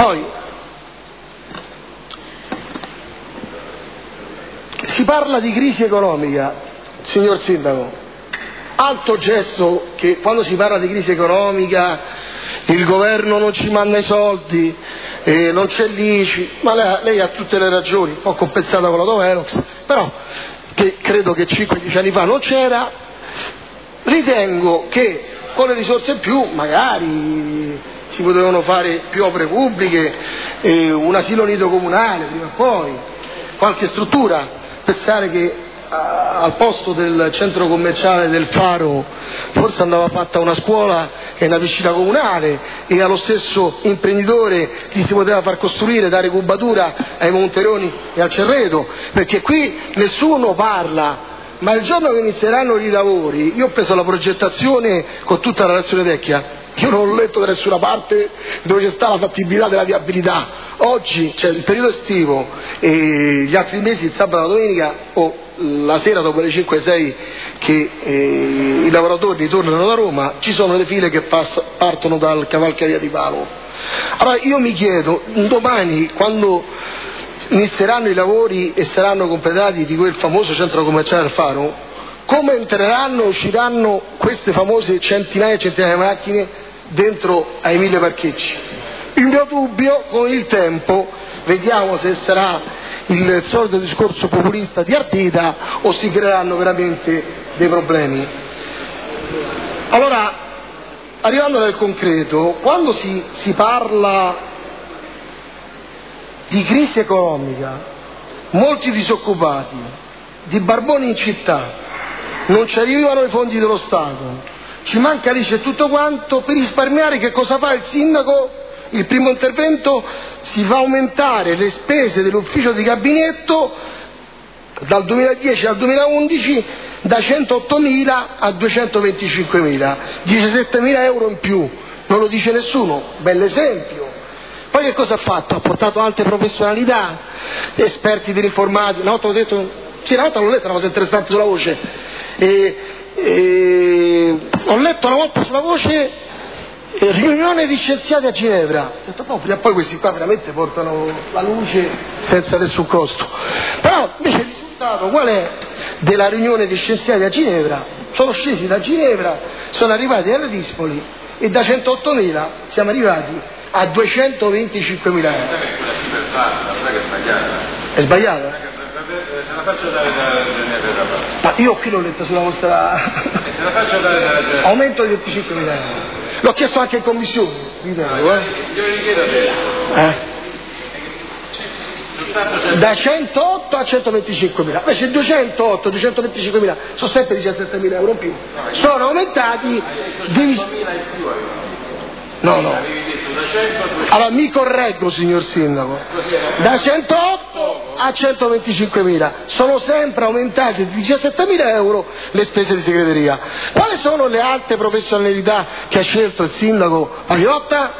Poi si parla di crisi economica, signor Sindaco, alto gesto che quando si parla di crisi economica il governo non ci manda i soldi, non c'è l'ICI, ma lei ha tutte le ragioni, un po' compensata con la Doverox, però che credo che 5-10 anni fa non c'era. Ritengo che con le risorse in più magari si potevano fare più opere pubbliche, un asilo nido comunale prima o poi, qualche struttura. Pensare che al posto del centro commerciale del Faro forse andava fatta una scuola e una piscina comunale, e allo stesso imprenditore gli si poteva far costruire, dare cubatura ai Monteroni e al Cerreto, perché qui nessuno parla. Ma il giorno che inizieranno i lavori, io ho preso la progettazione con tutta la relazione tecnica, io non ho letto da nessuna parte dove c'è stata la fattibilità della viabilità. Oggi c'è il periodo estivo e gli altri mesi, il sabato e la domenica o la sera dopo le 5-6 che i lavoratori tornano da Roma, ci sono le file che partono dal Cavalcavia di Palo. Allora io mi chiedo, domani quando inizieranno i lavori e saranno completati di quel famoso centro commerciale del Faro, come entreranno e usciranno queste famose centinaia e centinaia di macchine dentro ai 1000 parcheggi? Il mio dubbio, con il tempo vediamo se sarà il solito discorso populista di Ardita o si creeranno veramente dei problemi. Allora, arrivando nel concreto, quando si parla di crisi economica, molti disoccupati, di barboni in città, non ci arrivano i fondi dello Stato, ci manca l'ICI e tutto quanto, per risparmiare che cosa fa il sindaco? Il primo intervento, si fa aumentare le spese dell'ufficio di gabinetto dal 2010 al 2011 da 108.000 a 225.000, 17.000 euro in più, non lo dice nessuno, bell'esempio. Poi che cosa ha fatto? Ha portato alte professionalità, esperti dell'informatica. Una volta ho detto, sì, una volta l'ho letta una cosa interessante sulla Voce, ho letto una volta sulla Voce riunione di scienziati a Ginevra. Ho detto, prima o poi questi qua veramente portano la luce senza nessun costo. Però invece il risultato qual è della riunione di scienziati a Ginevra? Sono scesi da Ginevra, sono arrivati a Dispoli e da 108.000 siamo arrivati a 225.000 euro. Quella cifra non è che è sbagliata. È sbagliata? Te la faccio dare da Ginevra. Ma io qui l'ho letta sulla vostra... Te la faccio dare da Ginevra. Aumento di 25.000 euro. L'ho chiesto anche in commissione. Io richiedo adesso. Da 108 a 125.000. Invece 208, 225.000 sono sempre 17.000 euro in più. Sono aumentati di... No. Allora mi correggo, signor Sindaco. Da 108 a 125.000 sono sempre aumentate di 17.000 euro le spese di segreteria. Quali sono le alte professionalità che ha scelto il sindaco Pagliotta?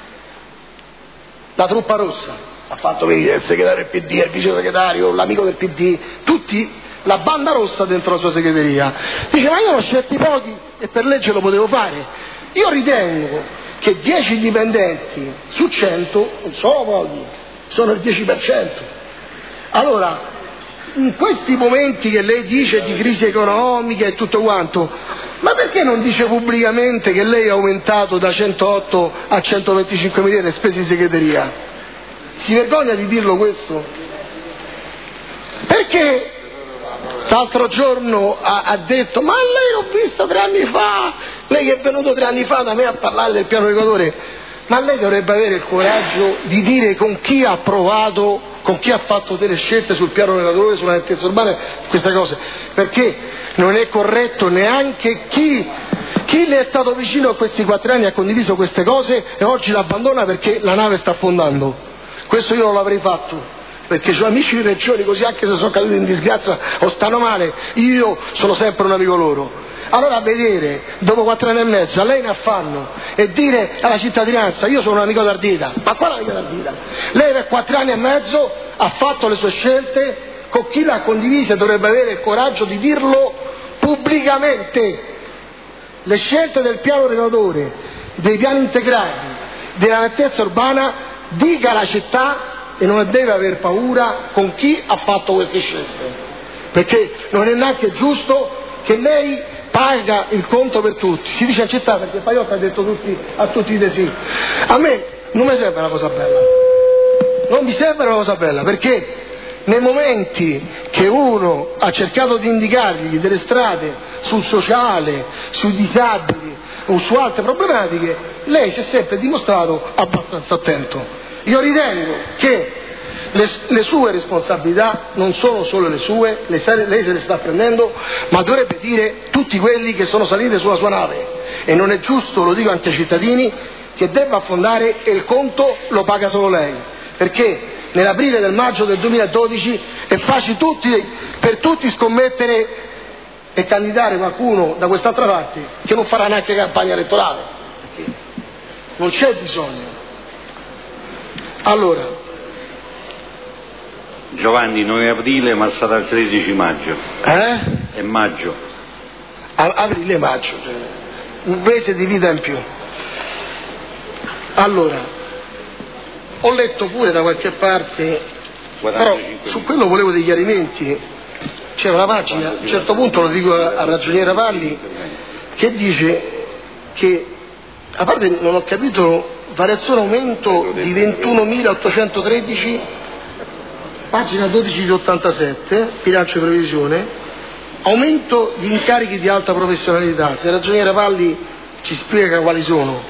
La truppa rossa. Ha fatto venire il segretario del PD, il vice segretario, l'amico del PD, tutti la banda rossa dentro la sua segreteria. Dice, ma io l'ho scelti pochi e per legge lo potevo fare. Io ritengo che 10 dipendenti su 100 non sono pochi, sono il 10%. Allora, in questi momenti che lei dice di crisi economica e tutto quanto, ma perché non dice pubblicamente che lei ha aumentato da 108 a 125.000 le spese di segreteria? Si vergogna di dirlo questo? Perché l'altro giorno ha detto, ma lei l'ho vista 3 anni fa, lei è venuto 3 anni fa da me a parlare del piano regolatore, ma lei dovrebbe avere il coraggio di dire con chi ha approvato, con chi ha fatto delle scelte sul piano regolatore, sulla nettezza urbana, queste cose, perché non è corretto neanche chi le è stato vicino a questi 4 anni ha condiviso queste cose e oggi l'abbandona perché la nave sta affondando. Questo io non l'avrei fatto, perché ho amici in regione, così anche se sono caduti in disgrazia o stanno male, io sono sempre un amico loro. Allora vedere, dopo 4 anni e mezzo, a lei ne affanno e dire alla cittadinanza, io sono un amico d'Ardita, ma quale amico d'Ardita? Lei per 4 anni e mezzo ha fatto le sue scelte, con chi l'ha condivisa dovrebbe avere il coraggio di dirlo pubblicamente. Le scelte del piano regolatore, dei piani integrati, della nettezza urbana dica la città e non deve aver paura con chi ha fatto queste scelte, perché non è neanche giusto che lei paga il conto per tutti. Si dice in città perché Paiotto ha detto a tutti di sì. A me non mi serve una cosa bella, non mi serve una cosa bella, perché nei momenti che uno ha cercato di indicargli delle strade sul sociale, sui disabili o su altre problematiche, lei si è sempre dimostrato abbastanza attento. Io ritengo che le sue responsabilità non sono solo le sue, lei se le sta prendendo, ma dovrebbe dire tutti quelli che sono saliti sulla sua nave, e non è giusto, lo dico anche ai cittadini, che debba affondare e il conto lo paga solo lei, perché nell'aprile del maggio del 2012 è facile per tutti scommettere e candidare qualcuno da quest'altra parte che non farà neanche campagna elettorale, perché non c'è bisogno. Allora, Giovanni, non è aprile ma sarà il 13 maggio. È maggio. Aprile e maggio, un mese di vita in più. Allora, ho letto pure da qualche parte, però su quello volevo dei chiarimenti. C'era una pagina, a un certo punto, lo dico al ragioniere Valli, che dice che, a parte non ho capito, variazione aumento di 21.813, pagina 12 di 87, bilancio di previsione, aumento di incarichi di alta professionalità. Se il ragioniere Valli ci spiega quali sono.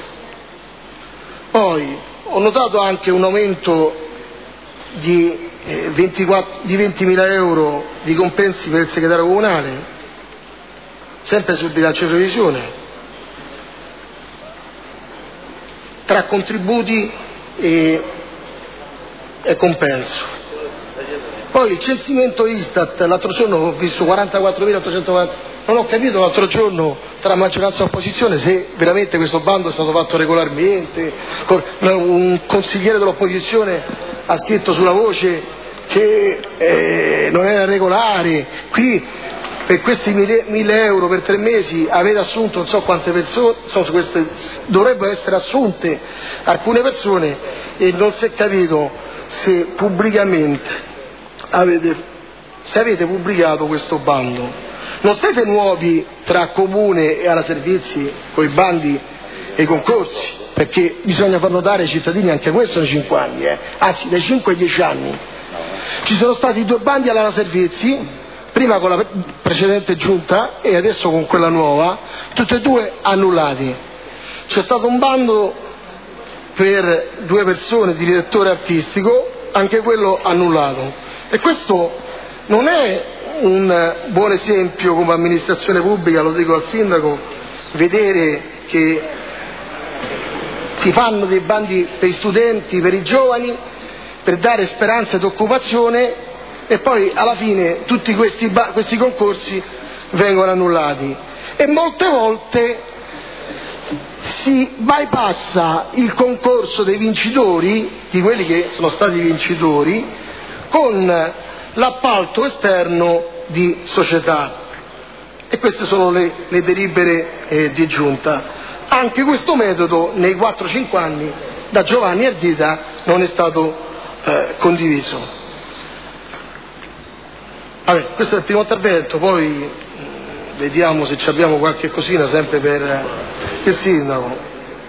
Poi ho notato anche un aumento di 20.000 euro di compensi per il segretario comunale, sempre sul bilancio di previsione, tra contributi e compenso. Poi il censimento Istat, l'altro giorno ho visto 44.840, non ho capito l'altro giorno tra maggioranza e opposizione se veramente questo bando è stato fatto regolarmente. Un consigliere dell'opposizione ha scritto sulla Voce che non era regolare. Qui per questi 1.000 euro per 3 mesi avete assunto non so quante persone, dovrebbero essere assunte alcune persone, e non si è capito se pubblicamente avete pubblicato questo bando. Non siete nuovi tra comune e alla servizi con i bandi e i concorsi, perché bisogna far notare ai cittadini anche questo nei 5 anni, anzi dai 5 ai 10 anni. Ci sono stati 2 bandi alla servizi, prima con la precedente giunta e adesso con quella nuova, tutti e 2 annullati. C'è stato un bando per 2 persone di direttore artistico, anche quello annullato. E questo non è un buon esempio come amministrazione pubblica, lo dico al sindaco, vedere che si fanno dei bandi per gli studenti, per i giovani, per dare speranze di occupazione, e poi alla fine tutti questi concorsi vengono annullati. E molte volte si bypassa il concorso dei vincitori, di quelli che sono stati vincitori, con l'appalto esterno di società, e queste sono le delibere di giunta. Anche questo metodo nei 4-5 anni da Giovanni Ardita non è stato condiviso. Vabbè, questo è il primo intervento, poi vediamo se ci abbiamo qualche cosina sempre per il sindaco.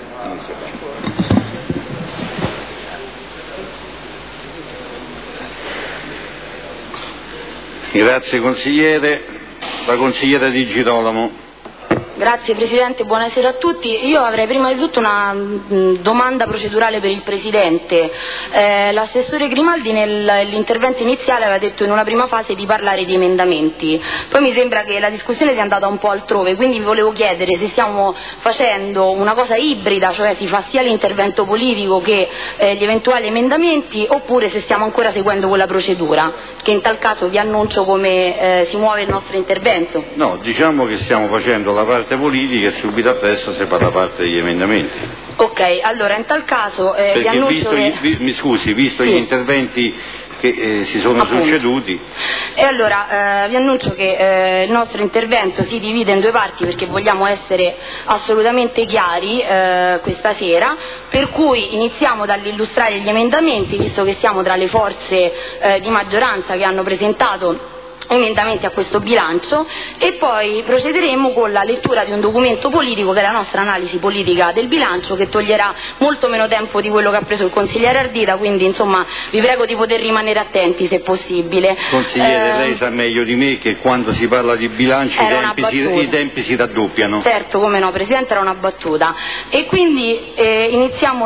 Grazie consigliere. La consigliera Di Girolamo. Grazie Presidente, buonasera a tutti. Io avrei prima di tutto una domanda procedurale per il Presidente. L'assessore Grimaldi nell'intervento iniziale aveva detto in una prima fase di parlare di emendamenti, poi mi sembra che la discussione sia andata un po' altrove, quindi vi volevo chiedere se stiamo facendo una cosa ibrida, cioè si fa sia l'intervento politico che gli eventuali emendamenti, oppure se stiamo ancora seguendo quella procedura, che in tal caso vi annuncio come si muove il nostro intervento. No, diciamo che stiamo facendo la parte politica e subito appresso si fa la parte degli emendamenti. Ok, allora in tal caso vi Perché annuncio visto gli interventi che si sono succeduti. E allora vi annuncio che il nostro intervento si divide in due parti, perché vogliamo essere assolutamente chiari questa sera, per cui iniziamo dall'illustrare gli emendamenti, visto che siamo tra le forze di maggioranza che hanno presentato emendamenti a questo bilancio, e poi procederemo con la lettura di un documento politico che è la nostra analisi politica del bilancio, che toglierà molto meno tempo di quello che ha preso il consigliere Ardita, quindi insomma vi prego di poter rimanere attenti se possibile. Consigliere, lei sa meglio di me che quando si parla di bilancio i tempi si raddoppiano. Certo, come no, Presidente, era una battuta. E quindi iniziamo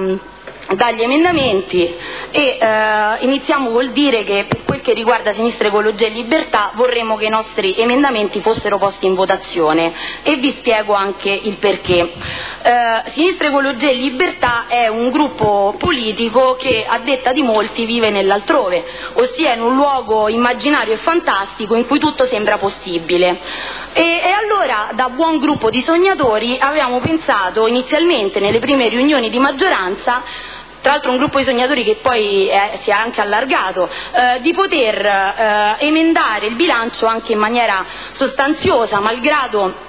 dagli emendamenti e iniziamo col dire che per quel che riguarda Sinistra Ecologia e Libertà vorremmo che i nostri emendamenti fossero posti in votazione, e vi spiego anche il perché. Sinistra Ecologia e Libertà è un gruppo politico che, a detta di molti, vive nell'altrove, ossia in un luogo immaginario e fantastico in cui tutto sembra possibile. E allora, da buon gruppo di sognatori, avevamo pensato inizialmente, nelle prime riunioni di maggioranza, tra l'altro un gruppo di sognatori che poi si è anche allargato, di poter emendare il bilancio anche in maniera sostanziosa, malgrado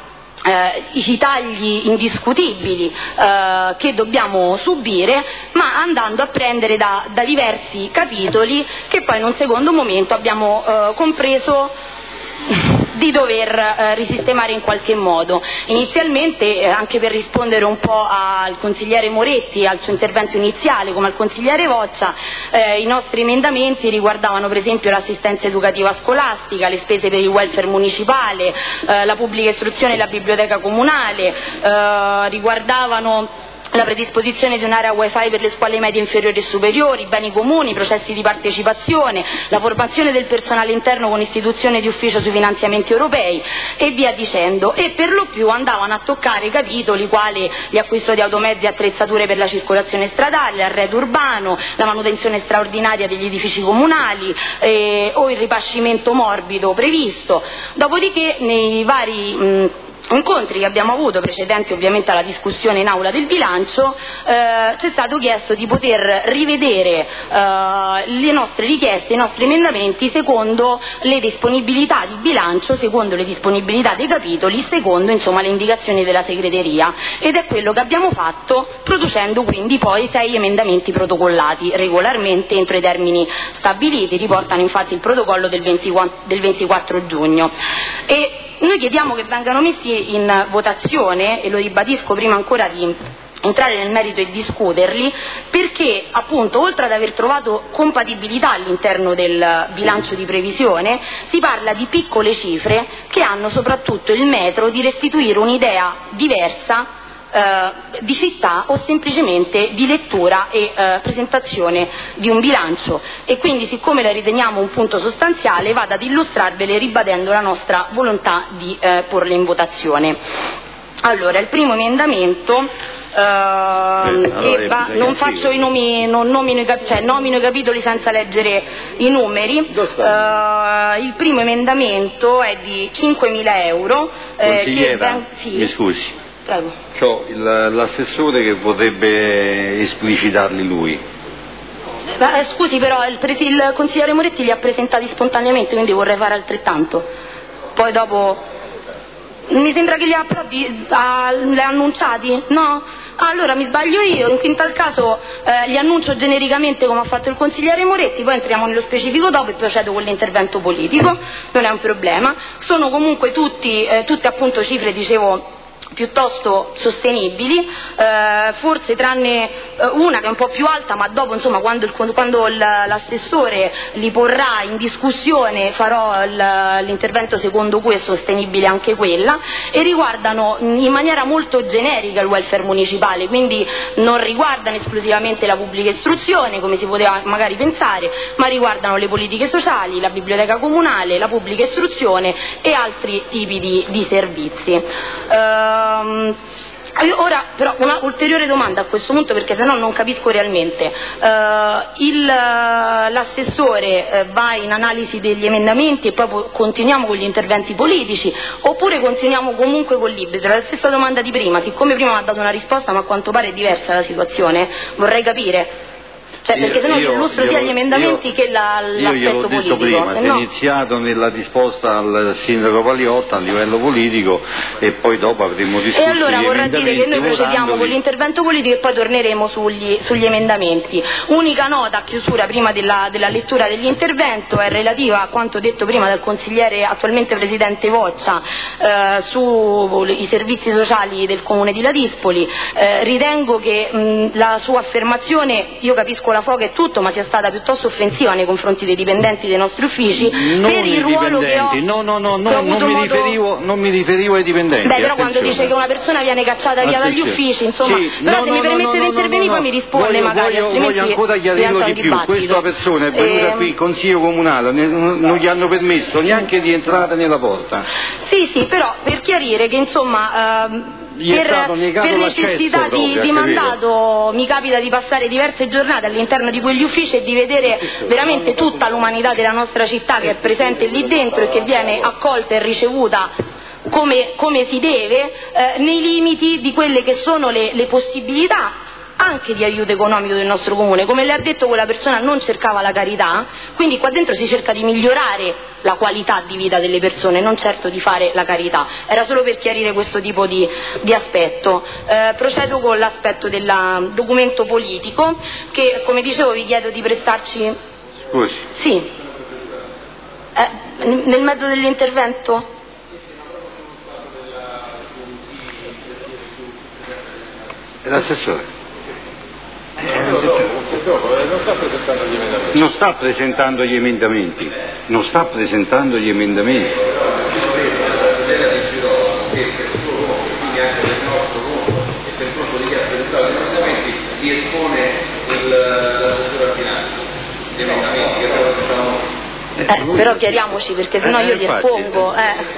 i tagli indiscutibili che dobbiamo subire, ma andando a prendere da diversi capitoli che poi in un secondo momento abbiamo compreso di dover risistemare in qualche modo. Inizialmente, anche per rispondere un po' al consigliere Moretti, al suo intervento iniziale, come al consigliere Voccia, i nostri emendamenti riguardavano per esempio l'assistenza educativa scolastica, le spese per il welfare municipale, la pubblica istruzione e la biblioteca comunale, riguardavano la predisposizione di un'area wifi per le scuole medie inferiori e superiori, beni comuni, processi di partecipazione, la formazione del personale interno con istituzione di ufficio sui finanziamenti europei e via dicendo, e per lo più andavano a toccare capitoli quali l'acquisto di automezzi e attrezzature per la circolazione stradale, l'arredo urbano, la manutenzione straordinaria degli edifici comunali o il ripascimento morbido previsto. Dopodiché nei vari incontri che abbiamo avuto, precedenti ovviamente alla discussione in aula del bilancio, c'è stato chiesto di poter rivedere le nostre richieste, i nostri emendamenti secondo le disponibilità di bilancio, secondo le disponibilità dei capitoli, secondo insomma le indicazioni della segreteria, ed è quello che abbiamo fatto, producendo quindi poi 6 emendamenti protocollati regolarmente entro i termini stabiliti. Riportano infatti il protocollo del 24 giugno. E noi chiediamo che vengano messi in votazione, e lo ribadisco prima ancora di entrare nel merito e discuterli, perché appunto oltre ad aver trovato compatibilità all'interno del bilancio di previsione, si parla di piccole cifre che hanno soprattutto il metro di restituire un'idea diversa di città o semplicemente di lettura e presentazione di un bilancio, e quindi, siccome la riteniamo un punto sostanziale, vado ad illustrarvele ribadendo la nostra volontà di porle in votazione. Allora, il primo emendamento non faccio i nomi, non nomino nomino i capitoli senza leggere i numeri. Il primo emendamento è di 5.000 euro. Mi scusi. Prego. C'ho l'assessore che vorrebbe esplicitarli lui. Scusi, però il consigliere Moretti li ha presentati spontaneamente, quindi vorrei fare altrettanto. Poi dopo mi sembra che li ha annunciati, no? Allora mi sbaglio io, in tal caso li annuncio genericamente come ha fatto il consigliere Moretti, poi entriamo nello specifico dopo e procedo con l'intervento politico, non è un problema. Sono comunque tutte appunto cifre, dicevo, piuttosto sostenibili, forse tranne una che è un po' più alta, ma dopo insomma quando l'assessore li porrà in discussione farò l'intervento secondo cui è sostenibile anche quella, e riguardano in maniera molto generica il welfare municipale, quindi non riguardano esclusivamente la pubblica istruzione come si poteva magari pensare, ma riguardano le politiche sociali, la biblioteca comunale, la pubblica istruzione e altri tipi di servizi. Ora però una ulteriore domanda a questo punto, perché sennò non capisco realmente. L'assessore va in analisi degli emendamenti e poi continuiamo con gli interventi politici, oppure continuiamo comunque con l'ibito? La stessa domanda di prima, siccome prima mi ha dato una risposta ma a quanto pare è diversa la situazione, vorrei capire. Cioè, perché sennò io illustro sia gli emendamenti che l'aspetto politico. Io prima, si è iniziato nella risposta al sindaco Paliotta a livello politico e poi dopo avremo discusso. E allora vorrà dire che noi procediamo con l'intervento politico e poi torneremo sugli emendamenti. Unica nota a chiusura prima della lettura dell'intervento è relativa a quanto detto prima dal consigliere attualmente presidente Voccia sui servizi sociali del comune di Ladispoli. Ritengo che la sua affermazione, io capisco la foga e tutto, ma sia stata piuttosto offensiva nei confronti dei dipendenti dei nostri uffici per il ruolo che ho. Non mi riferivo ai dipendenti. Beh, però quando dice che una persona viene cacciata via dagli uffici, insomma, però se mi permette di intervenire poi mi risponde magari, altrimenti voglio ancora chiarirlo di più. Questa persona è venuta qui in consiglio comunale, non gli hanno permesso neanche di entrare nella porta. Sì, però per chiarire che insomma per necessità di mandato mi capita di passare diverse giornate all'interno di quegli uffici e di vedere veramente tutta l'umanità della nostra città che è presente lì dentro e che viene accolta e ricevuta come si deve, nei limiti di quelle che sono le possibilità anche di aiuto economico del nostro comune. Come le ha detto, quella persona non cercava la carità, quindi qua dentro si cerca di migliorare la qualità di vita delle persone, non certo di fare la carità. Era solo per chiarire questo tipo di aspetto. Procedo con l'aspetto del documento politico che, come dicevo, vi chiedo di prestarci. Scusi. Sì. Nel mezzo dell'intervento? L'assessore. Non sta presentando gli emendamenti. Non sta presentando gli emendamenti. Ti espone l'assessore al bilancio. Gli emendamenti che rappresentano. Però chiariamoci, perché sennò io li espongo.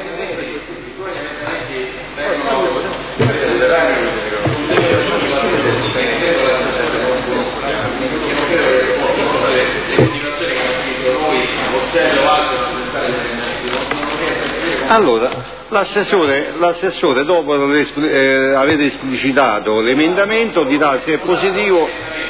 Allora, l'assessore dopo aver esplicitato l'emendamento dirà se è positivo.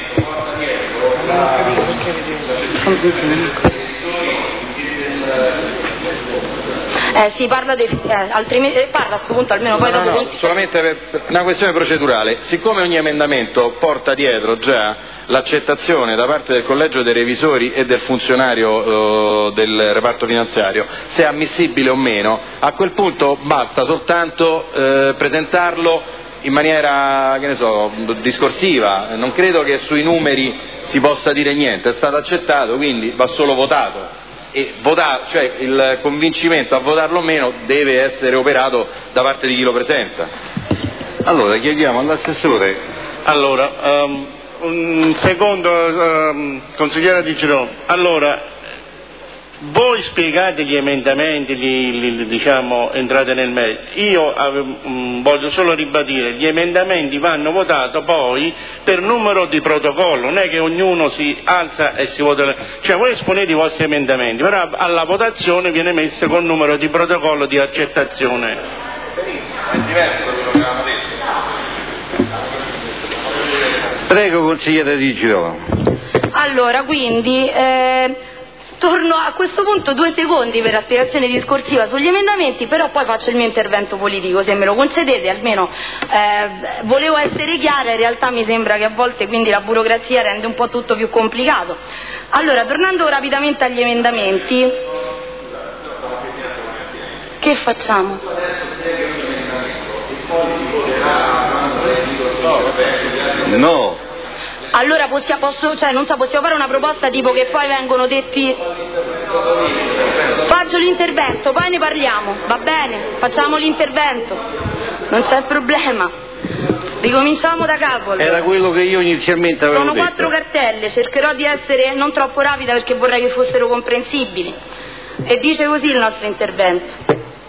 Si parla altrimenti parla a questo punto almeno poi dopo. No, solamente per una questione procedurale. Siccome ogni emendamento porta dietro già l'accettazione da parte del collegio dei revisori e del funzionario del reparto finanziario, se è ammissibile o meno, a quel punto basta soltanto presentarlo in maniera, che ne so, discorsiva. Non credo che sui numeri si possa dire niente, è stato accettato, quindi va solo votato. E cioè il convincimento a votarlo o meno deve essere operato da parte di chi lo presenta. Allora chiediamo all'assessore. Allora, un secondo, consigliere Di Girò. Allora, voi spiegate gli emendamenti, diciamo, entrate nel merito. Io voglio solo ribadire, gli emendamenti vanno votati poi per numero di protocollo, non è che ognuno si alza e si vota, cioè voi esponete i vostri emendamenti, però alla votazione viene messo con numero di protocollo di accettazione. È diverso da quello che avevamo detto. Prego, consigliere Di Girò. Allora, quindi torno a questo punto 2 secondi per la spiegazione discorsiva sugli emendamenti, però poi faccio il mio intervento politico, se me lo concedete, almeno volevo essere chiara, in realtà mi sembra che a volte quindi la burocrazia rende un po' tutto più complicato. Allora, tornando rapidamente agli emendamenti, che facciamo? No. Allora possiamo fare una proposta tipo che poi vengono detti. Faccio l'intervento, poi ne parliamo, va bene? Facciamo l'intervento, non c'è problema. Ricominciamo da capo. Allora. Era quello che io inizialmente avevo detto. Sono 4 cartelle, cercherò di essere non troppo rapida perché vorrei che fossero comprensibili. E dice così il nostro intervento.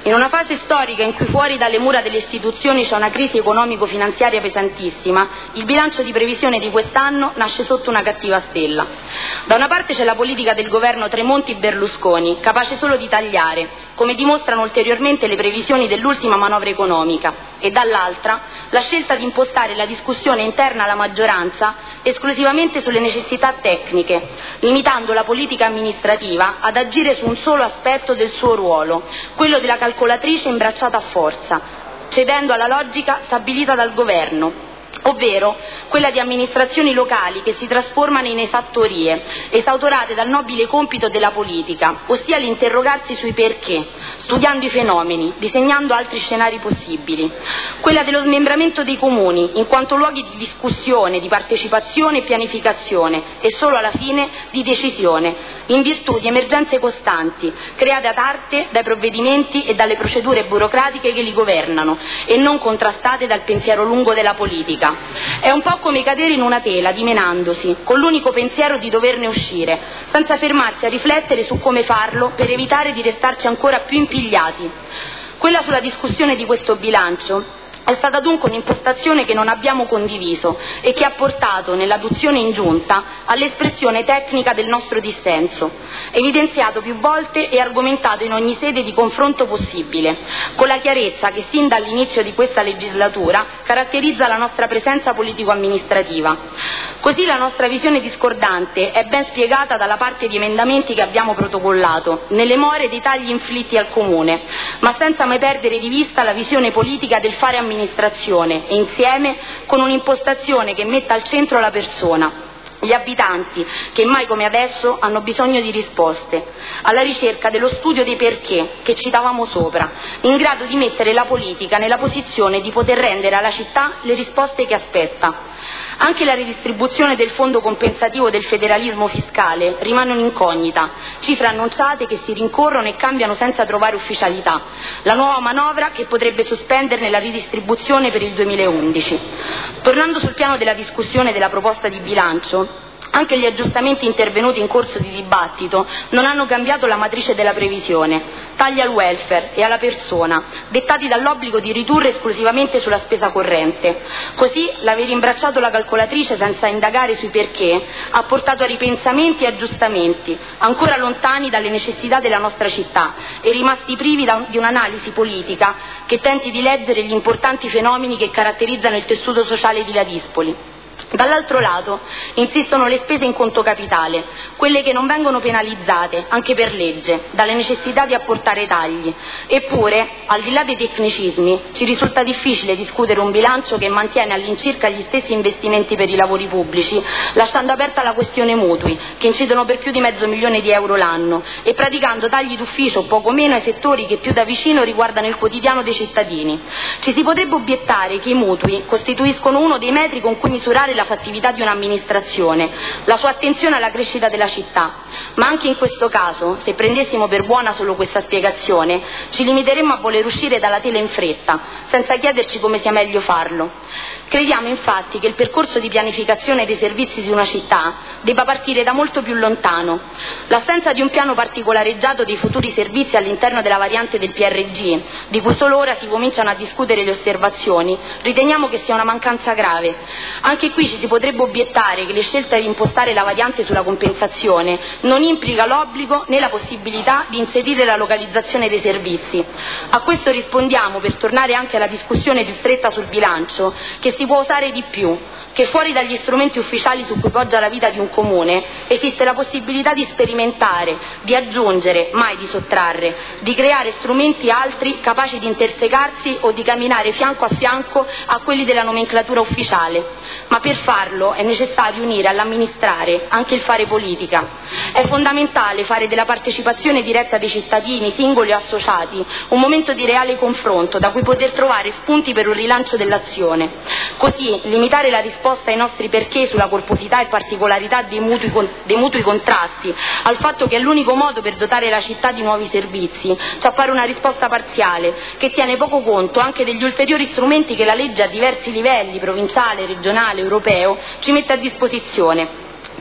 In una fase storica in cui fuori dalle mura delle istituzioni c'è una crisi economico-finanziaria pesantissima, il bilancio di previsione di quest'anno nasce sotto una cattiva stella. Da una parte c'è la politica del governo Tremonti-Berlusconi, capace solo di tagliare, come dimostrano ulteriormente le previsioni dell'ultima manovra economica, e dall'altra la scelta di impostare la discussione interna alla maggioranza esclusivamente sulle necessità tecniche, limitando la politica amministrativa ad agire su un solo aspetto del suo ruolo, quello della calcolatrice imbracciata a forza, cedendo alla logica stabilita dal governo, ovvero quella di amministrazioni locali che si trasformano in esattorie, esautorate dal nobile compito della politica, ossia l'interrogarsi sui perché, studiando i fenomeni, disegnando altri scenari possibili. Quella dello smembramento dei comuni, in quanto luoghi di discussione, di partecipazione e pianificazione, e solo alla fine di decisione, in virtù di emergenze costanti, create ad arte dai provvedimenti e dalle procedure burocratiche che li governano, e non contrastate dal pensiero lungo della politica. È un po' come cadere in una tela dimenandosi, con l'unico pensiero di doverne uscire, senza fermarsi a riflettere su come farlo per evitare di restarci ancora più impigliati. Quella sulla discussione di questo bilancio è stata dunque un'impostazione che non abbiamo condiviso e che ha portato nell'adozione in giunta all'espressione tecnica del nostro dissenso, evidenziato più volte e argomentato in ogni sede di confronto possibile, con la chiarezza che sin dall'inizio di questa legislatura caratterizza la nostra presenza politico-amministrativa. Così la nostra visione discordante è ben spiegata dalla parte di emendamenti che abbiamo protocollato, nelle more dei tagli inflitti al Comune, ma senza mai perdere di vista la visione politica del fare amministrazione e insieme con un'impostazione che metta al centro la persona, gli abitanti che mai come adesso hanno bisogno di risposte, alla ricerca dello studio dei perché che citavamo sopra, in grado di mettere la politica nella posizione di poter rendere alla città le risposte che aspetta. Anche la ridistribuzione del fondo compensativo del federalismo fiscale rimane un'incognita, cifre annunciate che si rincorrono e cambiano senza trovare ufficialità, la nuova manovra che potrebbe sospenderne la ridistribuzione per il 2011. Tornando sul piano della discussione della proposta di bilancio, anche gli aggiustamenti intervenuti in corso di dibattito non hanno cambiato la matrice della previsione, tagli al welfare e alla persona, dettati dall'obbligo di ridurre esclusivamente sulla spesa corrente. Così l'aver imbracciato la calcolatrice senza indagare sui perché ha portato a ripensamenti e aggiustamenti, ancora lontani dalle necessità della nostra città e rimasti privi di un'analisi politica che tenti di leggere gli importanti fenomeni che caratterizzano il tessuto sociale di Ladispoli. Dall'altro lato insistono le spese in conto capitale, quelle che non vengono penalizzate, anche per legge, dalle necessità di apportare tagli. Eppure, al di là dei tecnicismi, ci risulta difficile discutere un bilancio che mantiene all'incirca gli stessi investimenti per i lavori pubblici, lasciando aperta la questione mutui, che incidono per più di €500.000 l'anno, e praticando tagli d'ufficio o poco meno ai settori che più da vicino riguardano il quotidiano dei cittadini. Ci si potrebbe obiettare che i mutui costituiscono uno dei metri con cui misurare la fattività di un'amministrazione, la sua attenzione alla crescita della città, ma anche in questo caso, se prendessimo per buona solo questa spiegazione, ci limiteremmo a voler uscire dalla tela in fretta, senza chiederci come sia meglio farlo. Crediamo infatti che il percorso di pianificazione dei servizi di una città debba partire da molto più lontano. L'assenza di un piano particolareggiato dei futuri servizi all'interno della variante del PRG, di cui solo ora si cominciano a discutere le osservazioni, riteniamo che sia una mancanza grave. Anche qui ci si potrebbe obiettare che le scelte di impostare la variante sulla compensazione non implica l'obbligo né la possibilità di inserire la localizzazione dei servizi. A questo rispondiamo, per tornare anche alla discussione più stretta sul bilancio, che si può usare di più, che fuori dagli strumenti ufficiali su cui poggia la vita di un comune esiste la possibilità di sperimentare, di aggiungere, mai di sottrarre, di creare strumenti altri capaci di intersecarsi o di camminare fianco a fianco a quelli della nomenclatura ufficiale. Ma per farlo è necessario unire all'amministrare anche il fare politica. È fondamentale fare della partecipazione diretta dei cittadini, singoli o associati, un momento di reale confronto da cui poter trovare spunti per un rilancio dell'azione. Così limitare la risposta ai nostri perché sulla corposità e particolarità dei mutui contratti al fatto che è l'unico modo per dotare la città di nuovi servizi, cioè fare una risposta parziale che tiene poco conto anche degli ulteriori strumenti che la legge a diversi livelli, provinciale, regionale, europeo, ci mette a disposizione.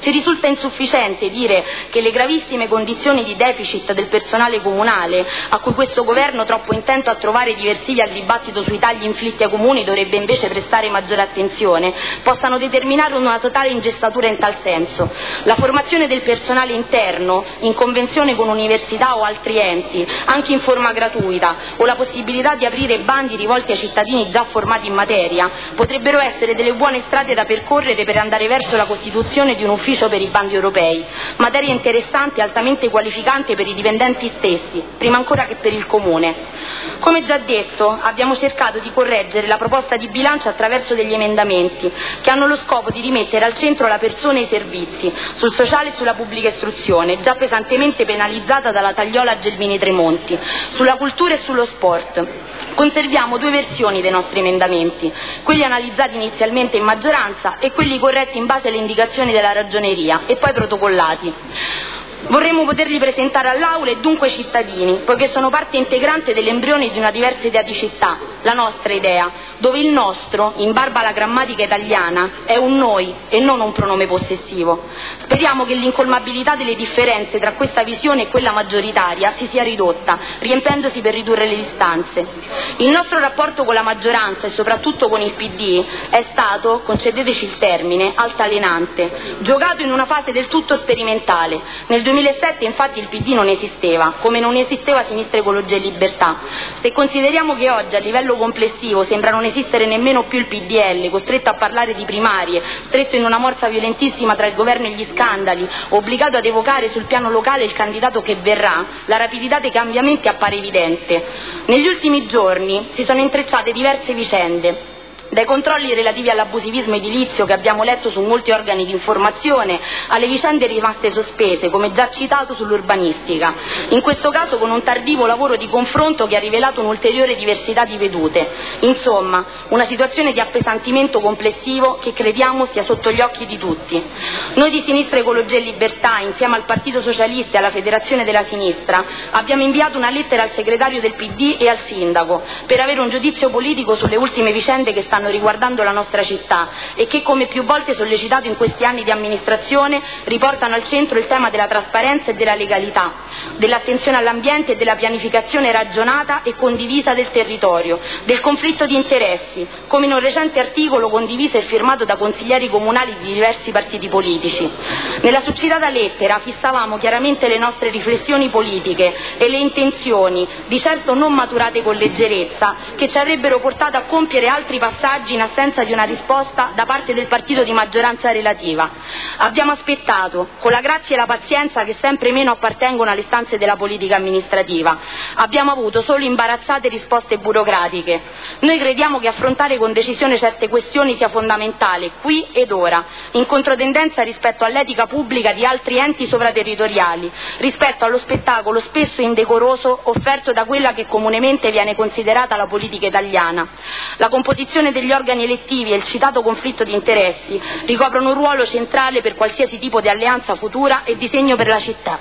Ci risulta insufficiente dire che le gravissime condizioni di deficit del personale comunale, a cui questo governo, troppo intento a trovare diversivi al dibattito sui tagli inflitti ai comuni, dovrebbe invece prestare maggiore attenzione, possano determinare una totale ingessatura in tal senso. La formazione del personale interno, in convenzione con università o altri enti, anche in forma gratuita, o la possibilità di aprire bandi rivolti ai cittadini già formati in materia, potrebbero essere delle buone strade da percorrere per andare verso la costituzione di un ufficio per i bandi europei, materia interessante e altamente qualificante per i dipendenti stessi, prima ancora che per il comune. Come già detto, abbiamo cercato di correggere la proposta di bilancio attraverso degli emendamenti che hanno lo scopo di rimettere al centro la persona e i servizi, sul sociale e sulla pubblica istruzione, già pesantemente penalizzata dalla tagliola Gelmini-Tremonti, sulla cultura e sullo sport. Conserviamo due versioni dei nostri emendamenti, quelli analizzati inizialmente in maggioranza e quelli corretti in base alle indicazioni della Ragioneria e poi protocollati. Vorremmo poterli presentare all'Aula e dunque ai cittadini, poiché sono parte integrante dell'embrione di una diversa idea di città, la nostra idea, dove il nostro, in barba alla grammatica italiana, è un noi e non un pronome possessivo. Speriamo che l'incolmabilità delle differenze tra questa visione e quella maggioritaria si sia ridotta, riempendosi per ridurre le distanze. Il nostro rapporto con la maggioranza e soprattutto con il PD è stato, concedeteci il termine, altalenante, giocato in una fase del tutto sperimentale. Nel 2007 infatti il PD non esisteva, come non esisteva Sinistra Ecologia e Libertà. Se consideriamo che oggi a livello complessivo sembra non esistere nemmeno più il PDL, costretto a parlare di primarie, stretto in una morsa violentissima tra il governo e gli scandali, obbligato ad evocare sul piano locale il candidato che verrà, la rapidità dei cambiamenti appare evidente. Negli ultimi giorni si sono intrecciate diverse vicende, dai controlli relativi all'abusivismo edilizio che abbiamo letto su molti organi di informazione, alle vicende rimaste sospese, come già citato, sull'urbanistica. In questo caso con un tardivo lavoro di confronto che ha rivelato un'ulteriore diversità di vedute. Insomma, una situazione di appesantimento complessivo che crediamo sia sotto gli occhi di tutti. Noi di Sinistra Ecologia e Libertà, insieme al Partito Socialista e alla Federazione della Sinistra, abbiamo inviato una lettera al segretario del PD e al sindaco per avere un giudizio politico sulle ultime vicende che stanno riguardando la nostra città e che, come più volte sollecitato in questi anni di amministrazione, riportano al centro il tema della trasparenza e della legalità, dell'attenzione all'ambiente e della pianificazione ragionata e condivisa del territorio, del conflitto di interessi, come in un recente articolo condiviso e firmato da consiglieri comunali di diversi partiti politici. Nella succitata lettera fissavamo chiaramente le nostre riflessioni politiche e le intenzioni, di certo non maturate con leggerezza, che ci avrebbero portato a compiere altri passaggi in assenza di una risposta da parte del partito di maggioranza relativa. Abbiamo aspettato, con la grazia e la pazienza che sempre meno appartengono alle stanze della politica amministrativa. Abbiamo avuto solo imbarazzate risposte burocratiche. Noi crediamo che affrontare con decisione certe questioni sia fondamentale, qui ed ora, in controtendenza rispetto all'etica pubblica di altri enti sovraterritoriali, rispetto allo spettacolo spesso indecoroso offerto da quella che comunemente viene considerata la politica italiana. La composizione degli organi elettivi e il citato conflitto di interessi ricoprono un ruolo centrale per qualsiasi tipo di alleanza futura e disegno per la città.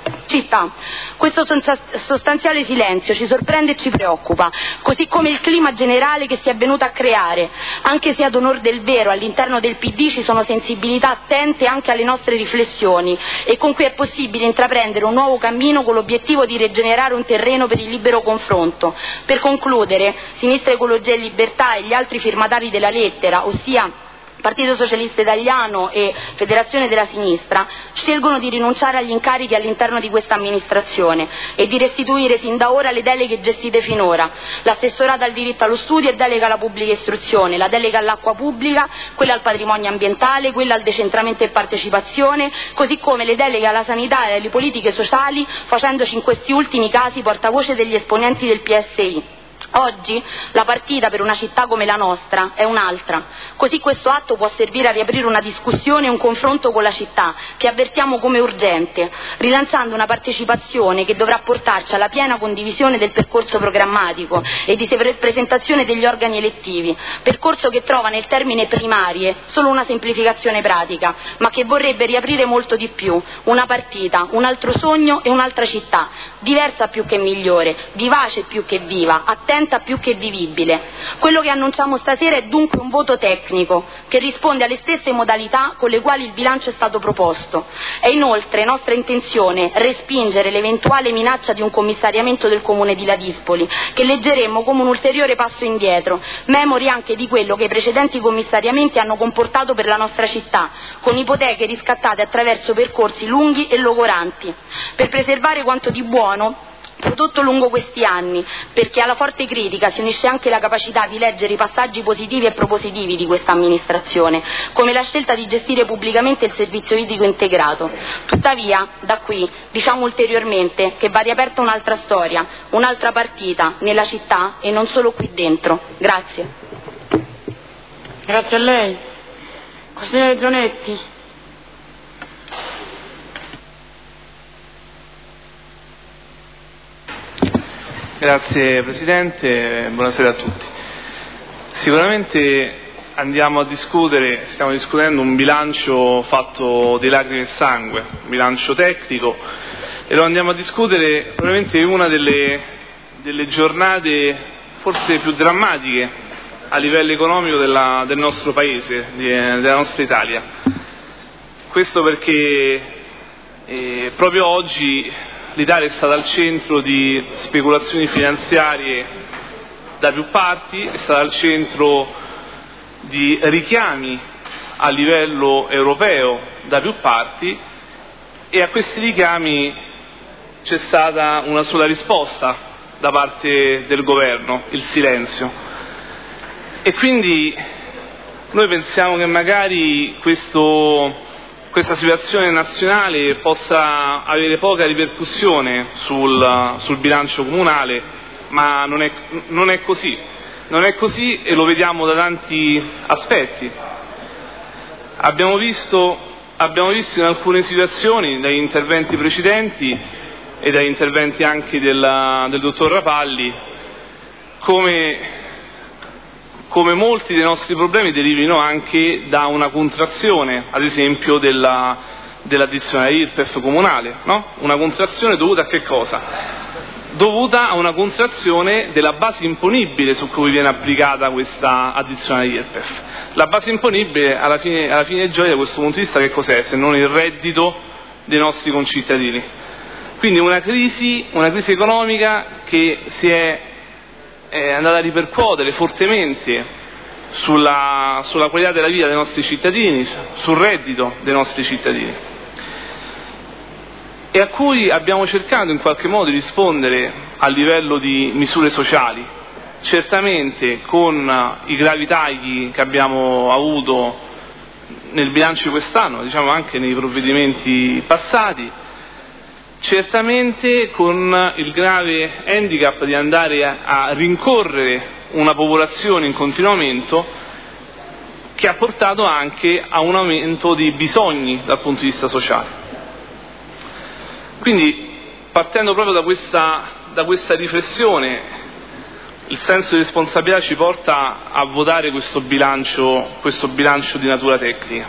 Questo sostanziale silenzio ci sorprende e ci preoccupa, così come il clima generale che si è venuto a creare, anche se ad onor del vero all'interno del PD ci sono sensibilità attente anche alle nostre riflessioni e con cui è possibile intraprendere un nuovo cammino con l'obiettivo di rigenerare un terreno per il libero confronto. Per concludere, Sinistra Ecologia e Libertà e gli altri firmatari della lettera, ossia Partito Socialista Italiano e Federazione della Sinistra, scelgono di rinunciare agli incarichi all'interno di questa amministrazione e di restituire sin da ora le deleghe gestite finora: l'assessorato al diritto allo studio e delega alla pubblica istruzione, la delega all'acqua pubblica, quella al patrimonio ambientale, quella al decentramento e partecipazione, così come le deleghe alla sanità e alle politiche sociali, facendoci in questi ultimi casi portavoce degli esponenti del PSI. Oggi la partita per una città come la nostra è un'altra, così questo atto può servire a riaprire una discussione e un confronto con la città che avvertiamo come urgente, rilanciando una partecipazione che dovrà portarci alla piena condivisione del percorso programmatico e di presentazione degli organi elettivi, percorso che trova nel termine primarie solo una semplificazione pratica, ma che vorrebbe riaprire molto di più, una partita, un altro sogno e un'altra città, diversa più che migliore, vivace più che viva, attenta attenta più che vivibile. Quello che annunciamo stasera è dunque un voto tecnico che risponde alle stesse modalità con le quali il bilancio è stato proposto. È inoltre nostra intenzione respingere l'eventuale minaccia di un commissariamento del comune di Ladispoli, che leggeremmo come un ulteriore passo indietro, memori anche di quello che i precedenti commissariamenti hanno comportato per la nostra città, con ipoteche riscattate attraverso percorsi lunghi e logoranti. Per preservare quanto di buono prodotto lungo questi anni, perché alla forte critica si unisce anche la capacità di leggere i passaggi positivi e propositivi di questa amministrazione, come la scelta di gestire pubblicamente il servizio idrico integrato. Tuttavia, da qui diciamo ulteriormente che va riaperta un'altra storia, un'altra partita nella città e non solo qui dentro. Grazie. Grazie a lei. Consigliere Zonetti. Grazie Presidente, buonasera a tutti. Sicuramente stiamo discutendo un bilancio fatto di lacrime e sangue, un bilancio tecnico, e lo andiamo a discutere probabilmente in una delle giornate forse più drammatiche a livello economico del nostro Paese, della nostra Italia. Questo perché proprio oggi l'Italia è stata al centro di speculazioni finanziarie da più parti, è stata al centro di richiami a livello europeo da più parti, e a questi richiami c'è stata una sola risposta da parte del governo: il silenzio. E quindi noi pensiamo che magari questa situazione nazionale possa avere poca ripercussione sul bilancio comunale, ma non è così. Non è così, e lo vediamo da tanti aspetti. Abbiamo visto in alcune situazioni, dagli interventi precedenti e dagli interventi anche del dottor Rapalli, come molti dei nostri problemi derivino anche da una contrazione, ad esempio, dell'addizionale IRPEF comunale, no? Una contrazione dovuta a che cosa? Dovuta a una contrazione della base imponibile su cui viene applicata questa addizionale IRPEF. La base imponibile, alla fine dei giochi, da questo punto di vista, che cos'è? Se non il reddito dei nostri concittadini. Quindi una crisi economica che si è andata a ripercuotere fortemente sulla qualità della vita dei nostri cittadini, sul reddito dei nostri cittadini, e a cui abbiamo cercato in qualche modo di rispondere a livello di misure sociali. Certamente con i gravi tagli che abbiamo avuto nel bilancio di quest'anno, diciamo anche nei provvedimenti passati, certamente con il grave handicap di andare a rincorrere una popolazione in continuo aumento, che ha portato anche a un aumento di bisogni dal punto di vista sociale. Quindi, partendo proprio da questa riflessione, il senso di responsabilità ci porta a votare questo bilancio di natura tecnica.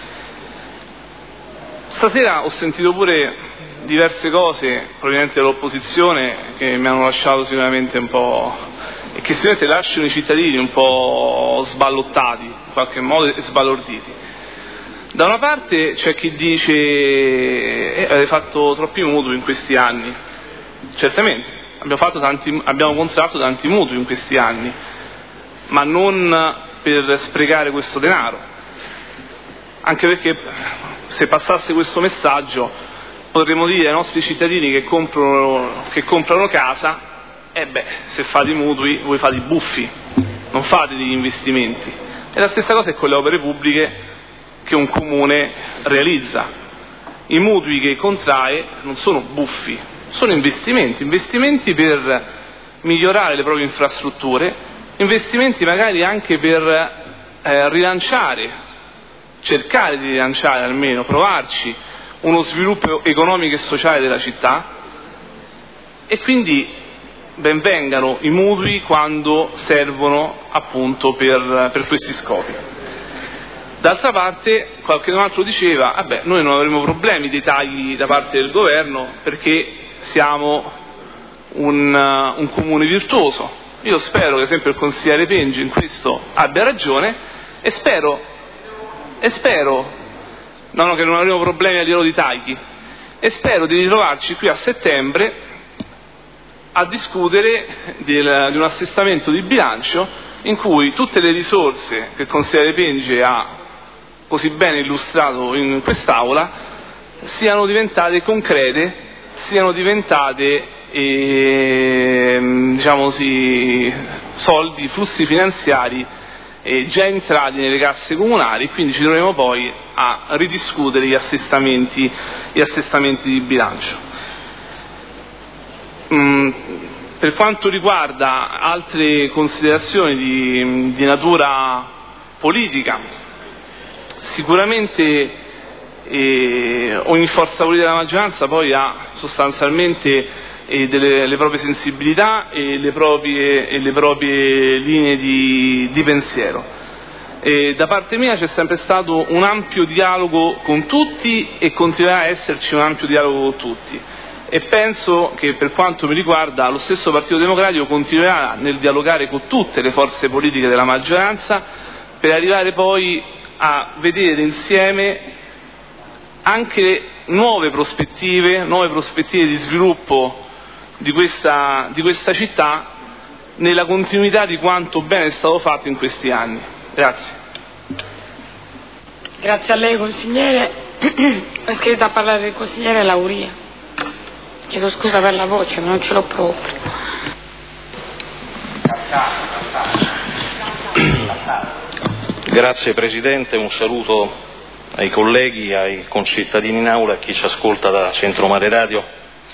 Stasera ho sentito pure diverse cose provenienti dall'opposizione che mi hanno lasciato sicuramente un po', e che sicuramente lasciano i cittadini un po' sballottati, in qualche modo, e sbalorditi. Da una parte c'è chi dice avete fatto troppi mutui in questi anni. Certamente, abbiamo contratto tanti mutui in questi anni, ma non per sprecare questo denaro, anche perché se passasse questo messaggio potremmo dire ai nostri cittadini che comprano casa: se fate i mutui voi fate i buffi, non fate degli investimenti. E la stessa cosa è con le opere pubbliche che un comune realizza. I mutui che contrae non sono buffi, sono investimenti per migliorare le proprie infrastrutture, investimenti magari anche per cercare di rilanciare, almeno provarci, uno sviluppo economico e sociale della città. E quindi ben vengano i mutui quando servono appunto per questi scopi. D'altra parte qualcun altro diceva noi non avremo problemi dei tagli da parte del governo perché siamo un comune virtuoso, Io spero che sempre il consigliere Pengi in questo abbia ragione e spero che non avremo problemi a livello di tagli, e spero di ritrovarci qui a settembre a discutere di un assestamento di bilancio in cui tutte le risorse che il consigliere Pengi ha così bene illustrato in quest'Aula siano diventate concrete, siano diventate diciamo così, soldi, flussi finanziari già entrati nelle casse comunali, quindi ci troveremo poi a ridiscutere gli assestamenti di bilancio. Per quanto riguarda altre considerazioni di natura politica, sicuramente ogni forza politica della maggioranza poi ha sostanzialmente le proprie sensibilità e le proprie linee di pensiero. Da parte mia c'è sempre stato un ampio dialogo con tutti e continuerà a esserci un ampio dialogo con tutti, e penso che per quanto mi riguarda lo stesso Partito Democratico continuerà nel dialogare con tutte le forze politiche della maggioranza per arrivare poi a vedere insieme anche nuove prospettive di sviluppo di questa città nella continuità di quanto bene è stato fatto in questi anni. Grazie. Grazie a lei, consigliere. È iscritto a parlare il consigliere Lauria. Chiedo scusa per la voce, ma non ce l'ho proprio. Grazie Presidente, un saluto ai colleghi, ai concittadini in aula, a chi ci ascolta da Centro Mare Radio.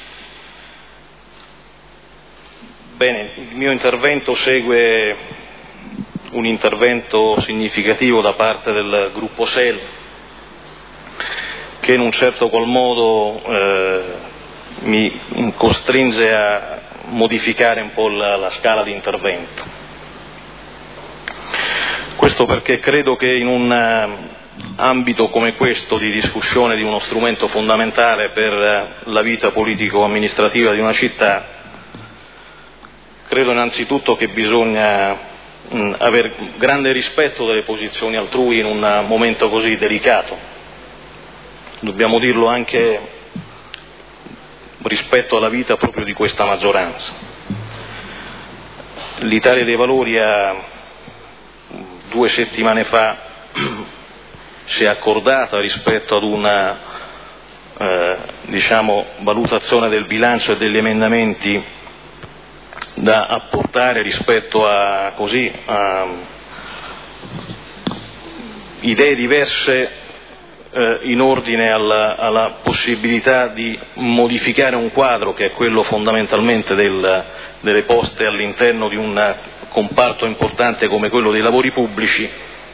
Bene, il mio intervento segue un intervento significativo da parte del gruppo SEL, che in un certo qual modo mi costringe a modificare un po' la scala di intervento. Questo perché credo che in un ambito come questo di discussione di uno strumento fondamentale per la vita politico-amministrativa di una città, credo innanzitutto che bisogna avere grande rispetto delle posizioni altrui in un momento così delicato. Dobbiamo dirlo anche rispetto alla vita proprio di questa maggioranza. L'Italia dei Valori 2 settimane fa si è accordata rispetto ad una valutazione del bilancio e degli emendamenti da apportare rispetto a idee diverse in ordine alla possibilità di modificare un quadro che è quello fondamentalmente delle poste all'interno di un comparto importante come quello dei lavori pubblici,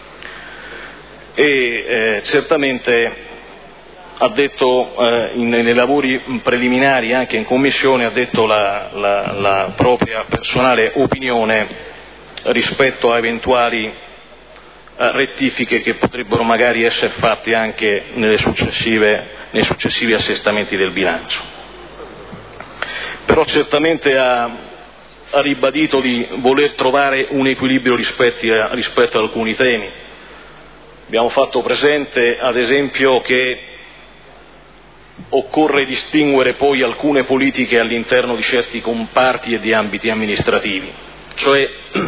e certamente ha detto nei lavori preliminari, anche in Commissione, ha detto la propria personale opinione rispetto a eventuali rettifiche che potrebbero magari essere fatte anche nei successivi assestamenti del bilancio. Però certamente ha ribadito di voler trovare un equilibrio rispetto ad alcuni temi. Abbiamo fatto presente, ad esempio, che occorre distinguere poi alcune politiche all'interno di certi comparti e di ambiti amministrativi, cioè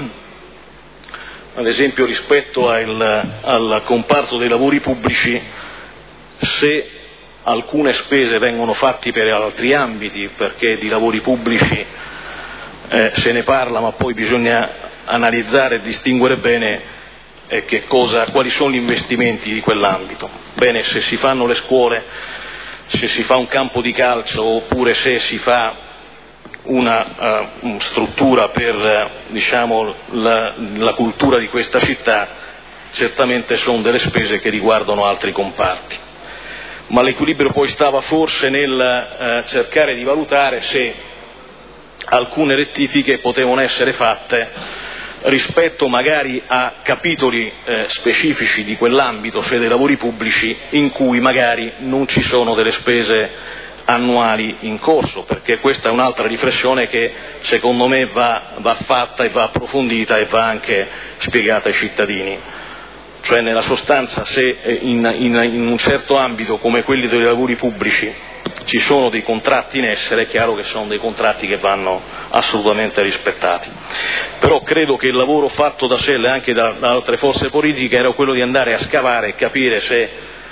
ad esempio rispetto al comparto dei lavori pubblici, se alcune spese vengono fatte per altri ambiti, perché di lavori pubblici se ne parla, ma poi bisogna analizzare e distinguere bene quali sono gli investimenti di quell'ambito. Bene, se si fanno le scuole, se si fa un campo di calcio, oppure se si fa una struttura per la cultura di questa città, certamente sono delle spese che riguardano altri comparti. Ma l'equilibrio poi stava forse nel cercare di valutare se alcune rettifiche potevano essere fatte rispetto magari a capitoli specifici di quell'ambito, cioè dei lavori pubblici, in cui magari non ci sono delle spese annuali in corso, perché questa è un'altra riflessione che secondo me va fatta e va approfondita e va anche spiegata ai cittadini. Cioè, nella sostanza, se in un certo ambito come quelli dei lavori pubblici ci sono dei contratti in essere, è chiaro che sono dei contratti che vanno assolutamente rispettati. Però credo che il lavoro fatto da SEL e anche da altre forze politiche era quello di andare a scavare e capire se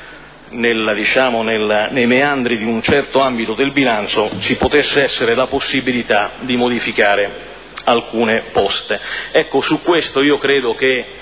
nei meandri di un certo ambito del bilancio ci potesse essere la possibilità di modificare alcune poste. Ecco, su questo io credo che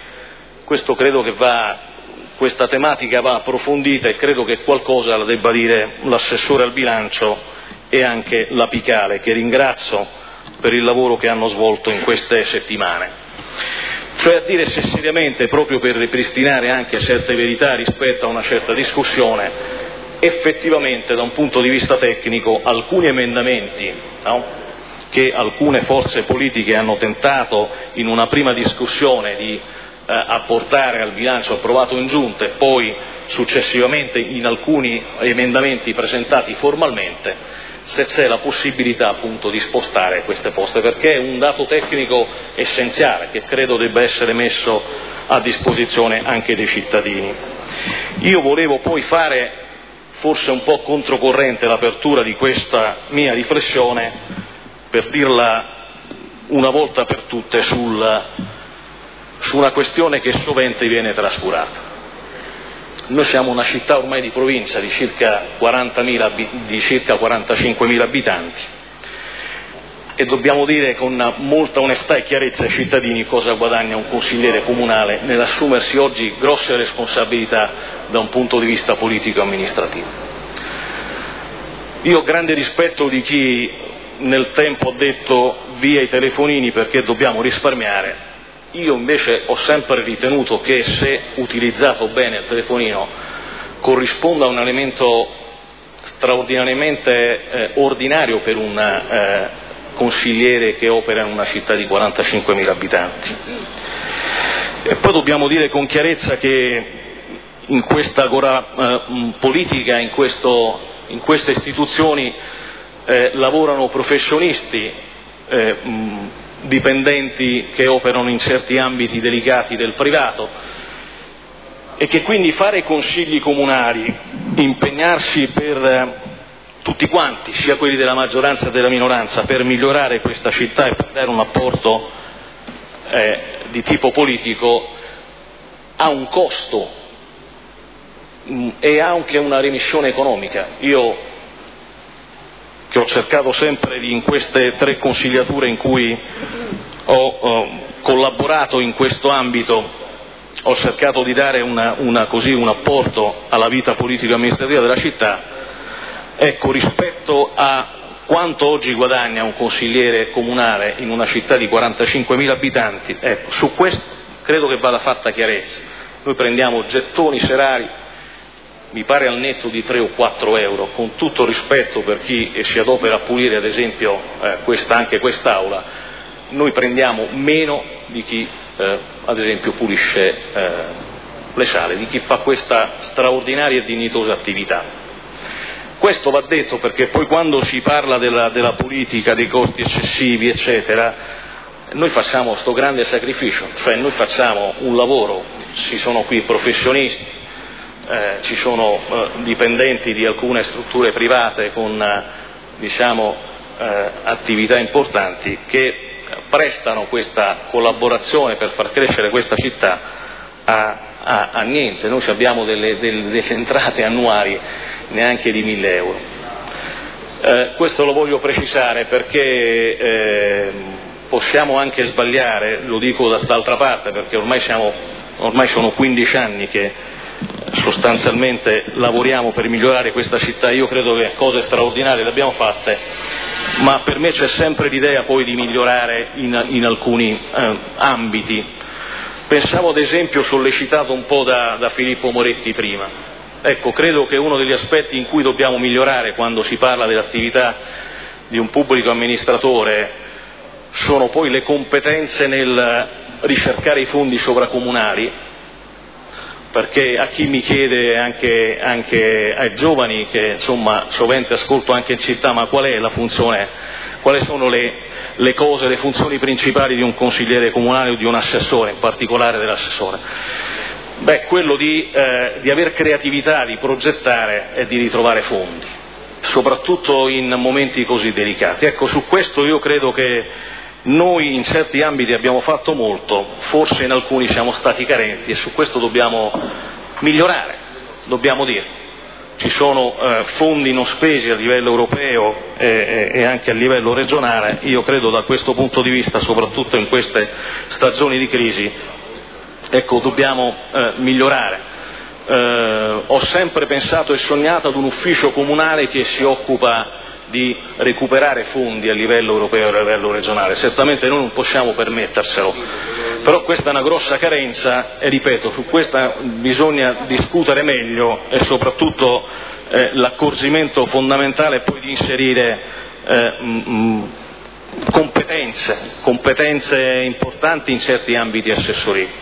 questa tematica va approfondita, e credo che qualcosa la debba dire l'assessore al bilancio e anche l'apicale, che ringrazio per il lavoro che hanno svolto in queste settimane. Cioè, a dire se seriamente, proprio per ripristinare anche certe verità rispetto a una certa discussione, effettivamente da un punto di vista tecnico alcuni emendamenti, che alcune forze politiche hanno tentato in una prima discussione di apportare al bilancio approvato in giunta e poi successivamente in alcuni emendamenti presentati formalmente, se c'è la possibilità appunto di spostare queste poste, perché è un dato tecnico essenziale che credo debba essere messo a disposizione anche dei cittadini. Io volevo poi fare, forse un po' controcorrente, l'apertura di questa mia riflessione, per dirla una volta per tutte su una questione che sovente viene trascurata. Noi siamo una città ormai di provincia di circa 45.000 abitanti e dobbiamo dire con molta onestà e chiarezza ai cittadini cosa guadagna un consigliere comunale nell'assumersi oggi grosse responsabilità da un punto di vista politico-amministrativo. Io ho grande rispetto di chi nel tempo ha detto via i telefonini perché dobbiamo risparmiare. Io invece ho sempre ritenuto che, se utilizzato bene il telefonino, corrisponda a un elemento straordinariamente ordinario per un consigliere che opera in una città di 45.000 abitanti. E poi dobbiamo dire con chiarezza che in questa politica, in queste istituzioni lavorano professionisti, dipendenti che operano in certi ambiti delicati del privato, e che quindi fare consigli comunali, impegnarsi per tutti quanti, sia quelli della maggioranza che della minoranza, per migliorare questa città e per dare un apporto di tipo politico, ha un costo e ha anche una remissione economica. Io, che ho cercato sempre in queste 3 consigliature in cui ho collaborato in questo ambito, ho cercato di dare un apporto alla vita politico-amministrativa della città. Ecco, rispetto a quanto oggi guadagna un consigliere comunale in una città di 45.000 abitanti, ecco, su questo credo che vada fatta chiarezza. Noi prendiamo gettoni serali, mi pare al netto di 3 o 4 euro, con tutto rispetto per chi si adopera a pulire ad esempio anche quest'Aula. Noi prendiamo meno di chi ad esempio pulisce le sale, di chi fa questa straordinaria e dignitosa attività. Questo va detto perché poi, quando si parla della politica, dei costi eccessivi eccetera, noi facciamo sto grande sacrificio, cioè noi facciamo un lavoro, ci sono qui professionisti, ci sono dipendenti di alcune strutture private con attività importanti che prestano questa collaborazione per far crescere questa città a niente. Noi abbiamo delle entrate annuali neanche di 1.000 euro. Questo lo voglio precisare perché possiamo anche sbagliare, lo dico da quest'altra parte, perché ormai sono 15 anni che sostanzialmente lavoriamo per migliorare questa città. Io credo che cose straordinarie le abbiamo fatte, ma per me c'è sempre l'idea poi di migliorare in alcuni ambiti. Pensavo ad esempio, sollecitato un po' da Filippo Moretti prima, ecco, credo che uno degli aspetti in cui dobbiamo migliorare quando si parla dell'attività di un pubblico amministratore sono poi le competenze nel ricercare i fondi sovracomunali, perché a chi mi chiede, anche ai giovani che insomma sovente ascolto anche in città, ma qual è la funzione, quali sono le cose, le funzioni principali di un consigliere comunale o di un assessore, in particolare dell'assessore? Beh, quello di aver creatività, di progettare e di ritrovare fondi, soprattutto in momenti così delicati. Ecco, su questo io credo che noi in certi ambiti abbiamo fatto molto, forse in alcuni siamo stati carenti e su questo dobbiamo migliorare, dobbiamo dire. Ci sono fondi non spesi a livello europeo e anche a livello regionale. Io credo da questo punto di vista, soprattutto in queste stagioni di crisi, ecco, dobbiamo migliorare. Ho sempre pensato e sognato ad un ufficio comunale che si occupa di recuperare fondi a livello europeo e a livello regionale. Certamente noi non possiamo permetterselo, però questa è una grossa carenza e, ripeto, su questa bisogna discutere meglio e soprattutto l'accorgimento fondamentale è poi di inserire competenze importanti in certi ambiti assessorili.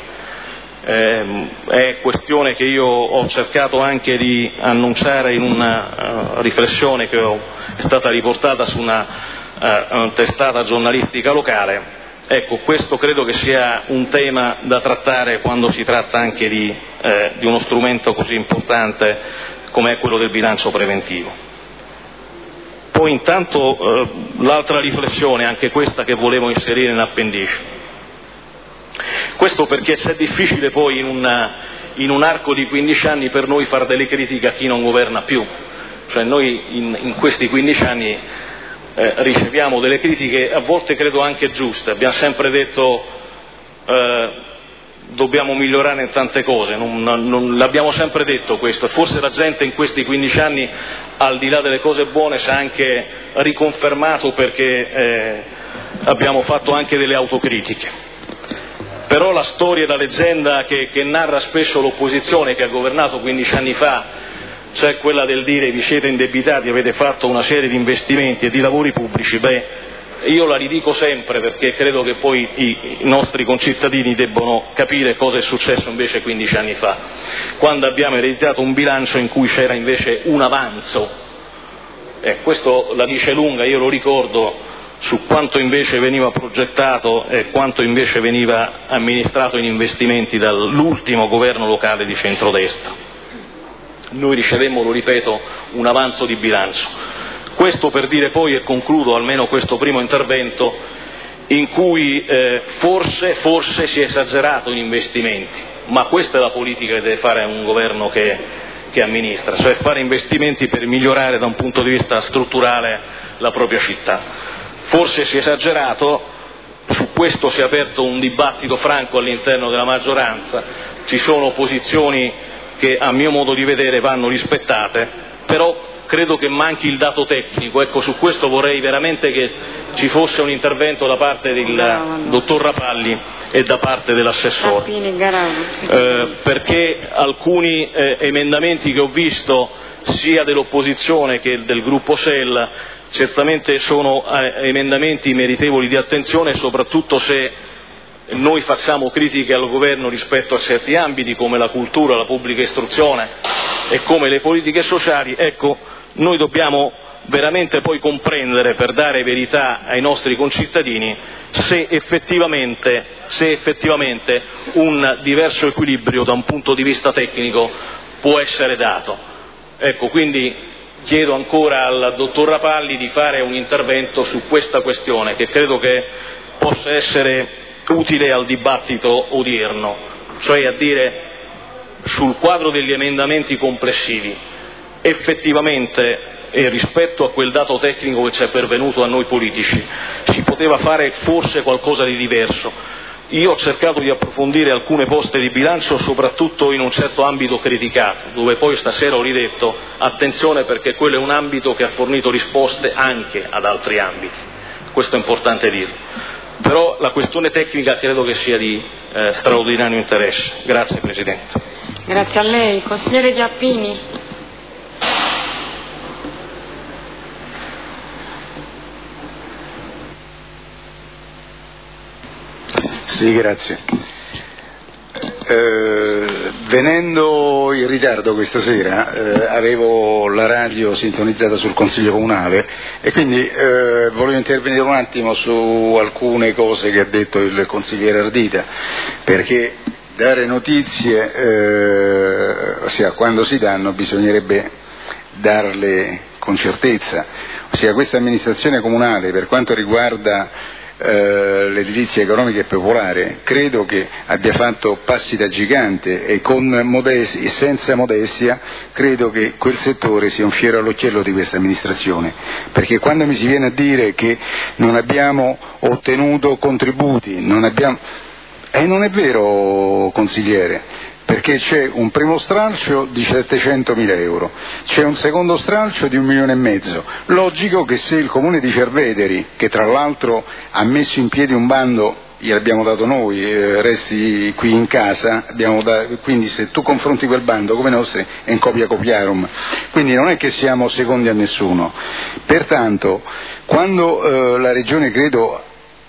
È questione che io ho cercato anche di annunciare in una riflessione che è stata riportata su una testata giornalistica locale. Ecco, questo credo che sia un tema da trattare quando si tratta anche di uno strumento così importante come è quello del bilancio preventivo. Poi intanto l'altra riflessione, anche questa che volevo inserire nell'appendice. Questo perché c'è difficile poi in un arco di 15 anni per noi fare delle critiche a chi non governa più. Cioè noi in questi 15 anni riceviamo delle critiche, a volte credo anche giuste. Abbiamo sempre detto dobbiamo migliorare in tante cose, non l'abbiamo sempre detto questo, e forse la gente in questi 15 anni, al di là delle cose buone, si è anche riconfermato perché abbiamo fatto anche delle autocritiche. Però la storia, la leggenda che narra spesso l'opposizione che ha governato 15 anni fa, cioè quella del dire vi siete indebitati, avete fatto una serie di investimenti e di lavori pubblici, io la ridico sempre perché credo che poi i nostri concittadini debbono capire cosa è successo invece 15 anni fa, quando abbiamo ereditato un bilancio in cui c'era invece un avanzo. Questo la dice lunga, io lo ricordo, su quanto invece veniva progettato e quanto invece veniva amministrato in investimenti dall'ultimo governo locale di centrodestra. Noi ricevemmo, lo ripeto, un avanzo di bilancio. Questo per dire poi, e concludo almeno questo primo intervento, in cui forse si è esagerato in investimenti, ma questa è la politica che deve fare un governo che amministra, cioè fare investimenti per migliorare da un punto di vista strutturale la propria città. Forse si è esagerato, su questo si è aperto un dibattito franco all'interno della maggioranza, ci sono posizioni che a mio modo di vedere vanno rispettate, però credo che manchi il dato tecnico. Ecco, su questo vorrei veramente che ci fosse un intervento da parte del dottor Rapalli e da parte dell'assessore, perché alcuni emendamenti che ho visto sia dell'opposizione che del gruppo SEL certamente sono emendamenti meritevoli di attenzione, soprattutto se noi facciamo critiche al governo rispetto a certi ambiti come la cultura, la pubblica istruzione e come le politiche sociali. Ecco, noi dobbiamo veramente poi comprendere, per dare verità ai nostri concittadini, se effettivamente un diverso equilibrio da un punto di vista tecnico può essere dato. Ecco, quindi chiedo ancora al dottor Rapalli di fare un intervento su questa questione, che credo che possa essere utile al dibattito odierno, cioè a dire, sul quadro degli emendamenti complessivi, effettivamente, e rispetto a quel dato tecnico che ci è pervenuto a noi politici, si poteva fare forse qualcosa di diverso. Io ho cercato di approfondire alcune poste di bilancio, soprattutto in un certo ambito criticato, dove poi stasera ho ridetto attenzione, perché quello è un ambito che ha fornito risposte anche ad altri ambiti, questo è importante dirlo. Però la questione tecnica credo che sia di straordinario interesse. Grazie Presidente. Grazie a lei. Consigliere Chiappini. Sì, grazie. Venendo in ritardo questa sera, avevo la radio sintonizzata sul Consiglio Comunale e quindi volevo intervenire un attimo su alcune cose che ha detto il consigliere Ardita, perché dare notizie, ossia quando si danno bisognerebbe darle con certezza, ossia questa amministrazione comunale per quanto riguarda l'edilizia economica e popolare credo che abbia fatto passi da gigante e senza modestia credo che quel settore sia un fiero all'occhiello di questa amministrazione, perché quando mi si viene a dire che non abbiamo ottenuto contributi, non è vero, consigliere, perché c'è un primo stralcio di 700.000 euro, c'è un secondo stralcio di 1,5 milioni. Logico che se il comune di Cerveteri, che tra l'altro ha messo in piedi un bando, gliel'abbiamo dato noi, resti qui in casa, quindi se tu confronti quel bando come nostri è in copia copiarum, quindi non è che siamo secondi a nessuno. Pertanto quando la Regione credo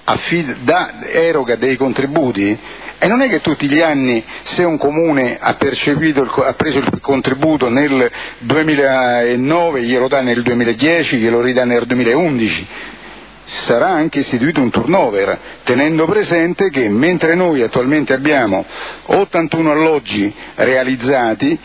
eroga dei contributi, e non è che tutti gli anni, se un comune ha preso il contributo nel 2009, glielo dà nel 2010, glielo ridà nel 2011, sarà anche istituito un turnover, tenendo presente che mentre noi attualmente abbiamo 81 alloggi realizzati,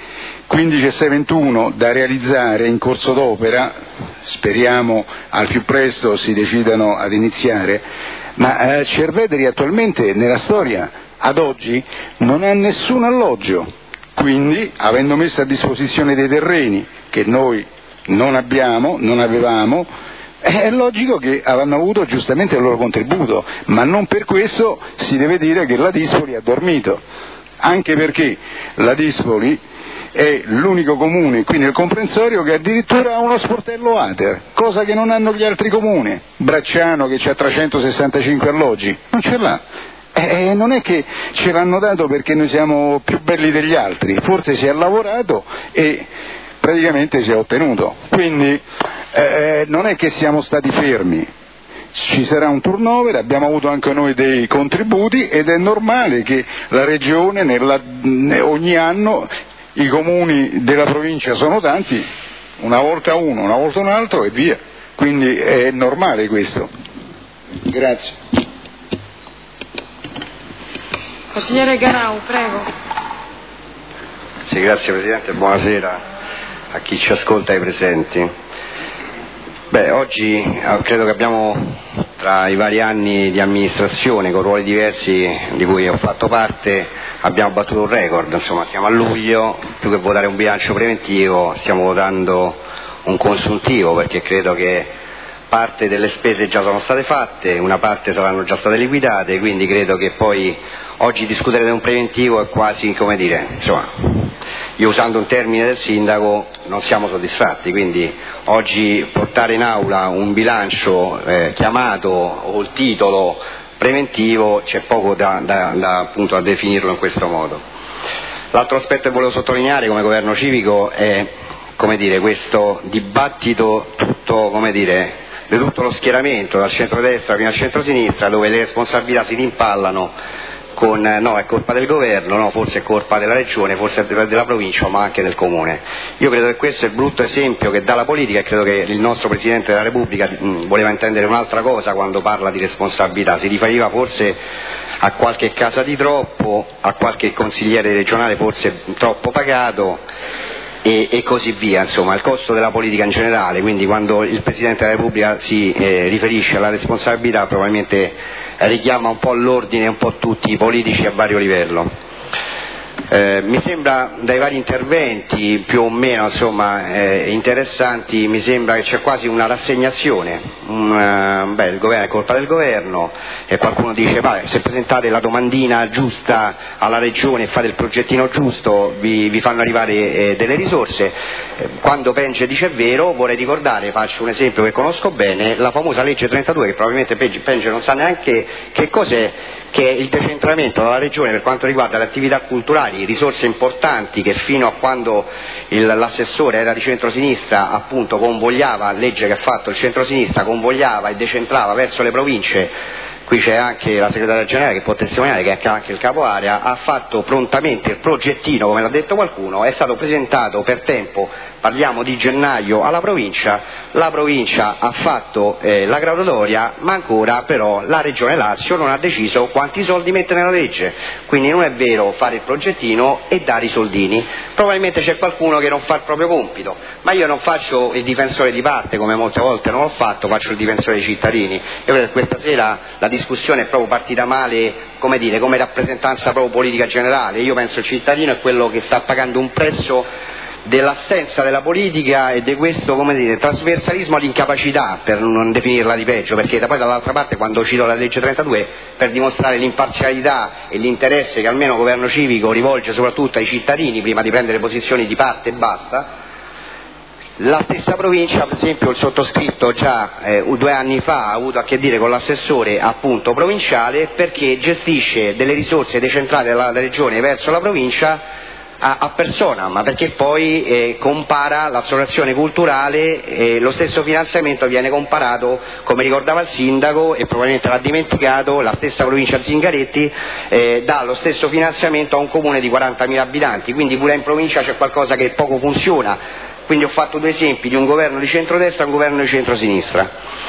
15-21 da realizzare in corso d'opera, speriamo al più presto si decidano ad iniziare, ma Cerveteri attualmente nella storia ad oggi non ha nessun alloggio, quindi avendo messo a disposizione dei terreni che noi non avevamo, è logico che avranno avuto giustamente il loro contributo, ma non per questo si deve dire che la Dispoli ha dormito, anche perché la Dispoli è l'unico comune qui nel comprensorio che addirittura ha uno sportello ATER, cosa che non hanno gli altri comuni. Bracciano, che ha 365 alloggi, non ce l'ha. Non è che ce l'hanno dato perché noi siamo più belli degli altri, forse si è lavorato e praticamente si è ottenuto, quindi non è che siamo stati fermi, ci sarà un turnover, abbiamo avuto anche noi dei contributi ed è normale che la Regione ogni anno, i comuni della provincia sono tanti, una volta uno, una volta un altro e via, quindi è normale questo. Grazie. Consigliere Garau, prego. Sì, grazie Presidente, buonasera a chi ci ascolta e ai presenti. Oggi credo che abbiamo, tra i vari anni di amministrazione con ruoli diversi di cui ho fatto parte, abbiamo battuto un record, insomma siamo a luglio, più che votare un bilancio preventivo stiamo votando un consuntivo, perché credo che parte delle spese già sono state fatte, una parte saranno già state liquidate, quindi credo che poi oggi discutere di un preventivo è quasi, come dire, insomma, io usando un termine del sindaco, non siamo soddisfatti, quindi oggi portare in aula un bilancio chiamato o il titolo preventivo c'è poco appunto a definirlo in questo modo. L'altro aspetto che volevo sottolineare come governo civico è, come dire, questo dibattito tutto, come dire, di tutto lo schieramento, dal centro-destra fino al centro-sinistra, dove le responsabilità si rimpallano con no, è colpa del governo, no, forse è colpa della regione, forse è della provincia, ma anche del comune. Io credo che questo è il brutto esempio che dà la politica, e credo che il nostro Presidente della Repubblica voleva intendere un'altra cosa quando parla di responsabilità, si riferiva forse a qualche casa di troppo, a qualche consigliere regionale forse troppo pagato e così via, insomma, il costo della politica in generale. Quindi quando il Presidente della Repubblica si riferisce alla responsabilità probabilmente richiama un po' l'ordine, un po' tutti i politici a vario livello. Mi sembra dai vari interventi più o meno interessanti, mi sembra che c'è quasi una rassegnazione, il governo è colpa del governo, e qualcuno dice se presentate la domandina giusta alla regione e fate il progettino giusto vi fanno arrivare delle risorse. Quando Penge dice è vero, vorrei ricordare, faccio un esempio che conosco bene, la famosa legge 32, che probabilmente Penge non sa neanche che cos'è, che è il decentramento dalla regione per quanto riguarda le attività culturali, risorse importanti che fino a quando l'assessore era di centrosinistra appunto convogliava, legge che ha fatto il centrosinistra, convogliava e decentrava verso le province qui c'è anche la segretaria generale che può testimoniare, che è anche il capo area, ha fatto prontamente il progettino, come l'ha detto qualcuno, è stato presentato per tempo, parliamo di gennaio, alla provincia, la provincia ha fatto la graduatoria, ma ancora però la regione Lazio non ha deciso quanti soldi mettere nella legge, quindi non è vero fare il progettino e dare i soldini, probabilmente c'è qualcuno che non fa il proprio compito, ma io non faccio il difensore di parte come molte volte non l'ho fatto, faccio il difensore dei cittadini. Io credo che questa sera la discussione è proprio partita male, come dire, come rappresentanza proprio politica generale. Io penso il cittadino è quello che sta pagando un prezzo dell'assenza della politica e di questo, come dire, trasversalismo all'incapacità, per non definirla di peggio, perché poi dall'altra parte, quando cito la legge 32, per dimostrare l'imparzialità e l'interesse che almeno il governo civico rivolge soprattutto ai cittadini prima di prendere posizioni di parte e basta, la stessa provincia, per esempio il sottoscritto già 2 anni fa ha avuto a che dire con l'assessore appunto provinciale, perché gestisce delle risorse decentrate dalla regione verso la provincia a persona, ma perché poi compara l'associazione culturale, lo stesso finanziamento viene comparato, come ricordava il sindaco e probabilmente l'ha dimenticato, la stessa provincia Zingaretti dà lo stesso finanziamento a un comune di 40.000 abitanti, quindi pure in provincia c'è qualcosa che poco funziona. Quindi ho fatto 2 esempi di un governo di centrodestra e un governo di centrosinistra.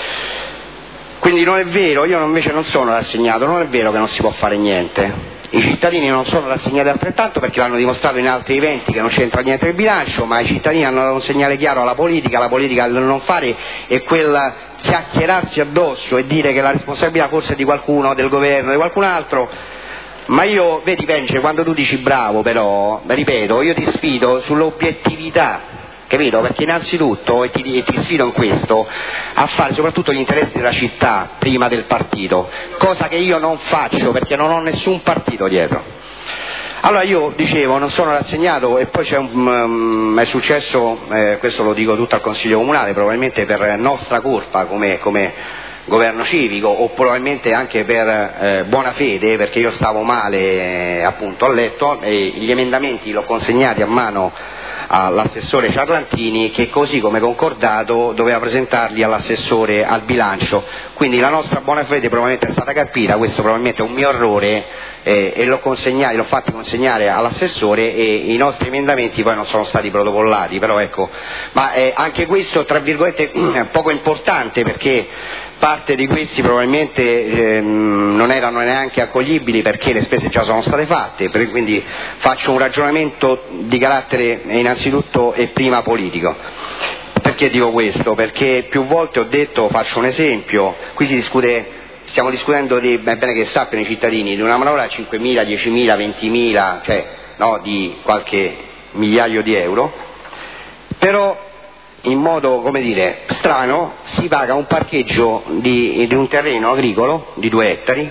Quindi non è vero, io invece non sono rassegnato, non è vero che non si può fare niente. I cittadini non sono rassegnati altrettanto, perché l'hanno dimostrato in altri eventi che non c'entra niente il bilancio, ma i cittadini hanno dato un segnale chiaro alla politica, la politica del non fare è quella chiacchierarsi addosso e dire che la responsabilità forse è di qualcuno, del governo, di qualcun altro. Ma io, vedi Pence, quando tu dici bravo però, ripeto, io ti sfido sull'obiettività, capito? Perché innanzitutto, e ti sfido in questo, a fare soprattutto gli interessi della città prima del partito, cosa che io non faccio perché non ho nessun partito dietro. Allora io dicevo, non sono rassegnato, e poi è successo, questo lo dico tutto al Consiglio Comunale, probabilmente per nostra colpa come governo civico, o probabilmente anche per buona fede, perché io stavo male appunto a letto e gli emendamenti l'ho consegnati a mano all'assessore Ciarlantini, che così come concordato doveva presentarli all'assessore al bilancio, quindi la nostra buona fede probabilmente è stata capita, questo probabilmente è un mio errore e l'ho fatti consegnare all'assessore e i nostri emendamenti poi non sono stati protocollati, però ecco, ma anche questo tra virgolette è poco importante, perché parte di questi probabilmente non erano neanche accoglibili perché le spese già sono state fatte, quindi faccio un ragionamento di carattere innanzitutto e prima politico. Perché dico questo? Perché più volte ho detto, faccio un esempio, qui stiamo discutendo è bene che sappiano i cittadini, di una manovra a 5.000, 10.000, 20.000, cioè no, di qualche migliaio di euro, però in modo, come dire, strano, si paga un parcheggio di un terreno agricolo di 2 ettari,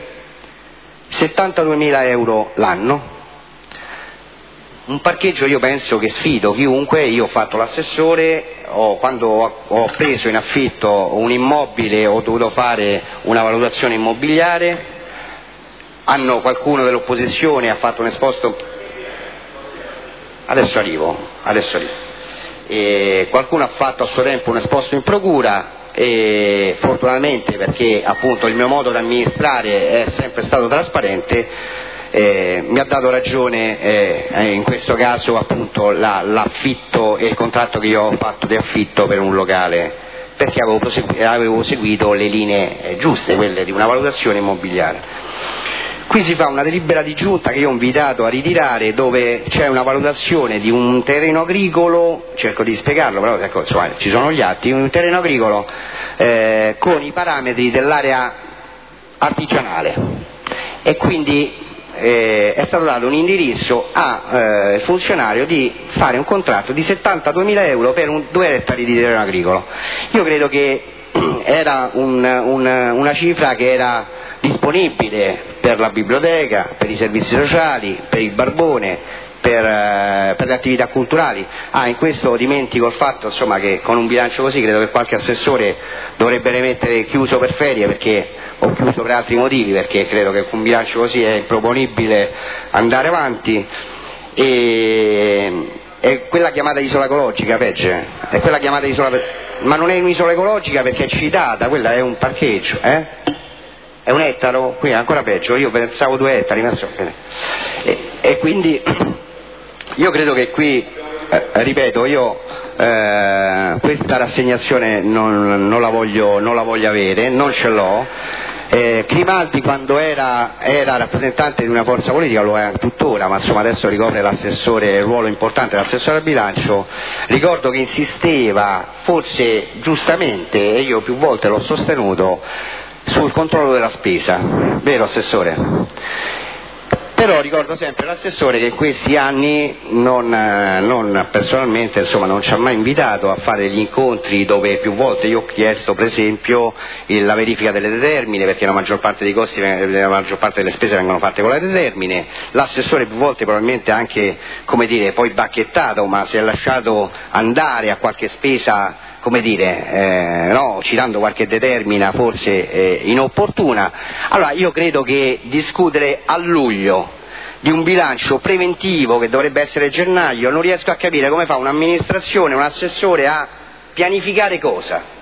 72.000 euro l'anno. Un parcheggio, io penso che sfido chiunque, io ho fatto l'assessore, quando ho preso in affitto un immobile ho dovuto fare una valutazione immobiliare, qualcuno dell'opposizione ha fatto un esposto, adesso arrivo. E qualcuno ha fatto a suo tempo un esposto in procura e fortunatamente, perché appunto il mio modo di amministrare è sempre stato trasparente, mi ha dato ragione in questo caso appunto l'affitto e il contratto che io ho fatto di affitto per un locale, perché avevo seguito le linee giuste, quelle di una valutazione immobiliare. Qui si fa una delibera di giunta che io ho invitato a ritirare, dove c'è una valutazione di un terreno agricolo, cerco di spiegarlo, però ecco, insomma, ci sono gli atti, un terreno agricolo con i parametri dell'area artigianale, e quindi è stato dato un indirizzo al funzionario di fare un contratto di 72.000 euro per 2 ettari di terreno agricolo. Io credo che era una cifra che era disponibile per la biblioteca, per i servizi sociali, per il barbone, per le attività culturali. In questo dimentico il fatto, insomma, che con un bilancio così credo che qualche assessore dovrebbe rimettere chiuso per ferie, o chiuso per altri motivi, perché credo che con un bilancio così è improponibile andare avanti. È quella chiamata isola ecologica, Pegge, è quella chiamata isola, ma non è un'isola ecologica perché è citata, quella è un parcheggio, È 1 ettaro? Qui è ancora peggio, io pensavo 2 ettari, e quindi io credo che qui, ripeto, io questa rassegnazione non la voglio avere, non ce l'ho. Grimaldi quando era rappresentante di una forza politica, lo è tuttora, ma insomma adesso ricopre il ruolo importante dell'assessore al bilancio. Ricordo che insisteva, forse giustamente, e io più volte l'ho sostenuto, sul controllo della spesa, vero assessore? Però ricordo sempre l'assessore che in questi anni non personalmente, insomma, non ci ha mai invitato a fare degli incontri dove più volte io ho chiesto per esempio la verifica delle determine, perché la maggior parte dei costi, la maggior parte delle spese vengono fatte con la determine. L'assessore più volte probabilmente anche, come dire, poi bacchettato, ma si è lasciato andare a qualche spesa, come dire, no, citando qualche determina forse inopportuna. Allora io credo che discutere a luglio di un bilancio preventivo che dovrebbe essere gennaio, non riesco a capire come fa un'amministrazione, un assessore a pianificare cosa?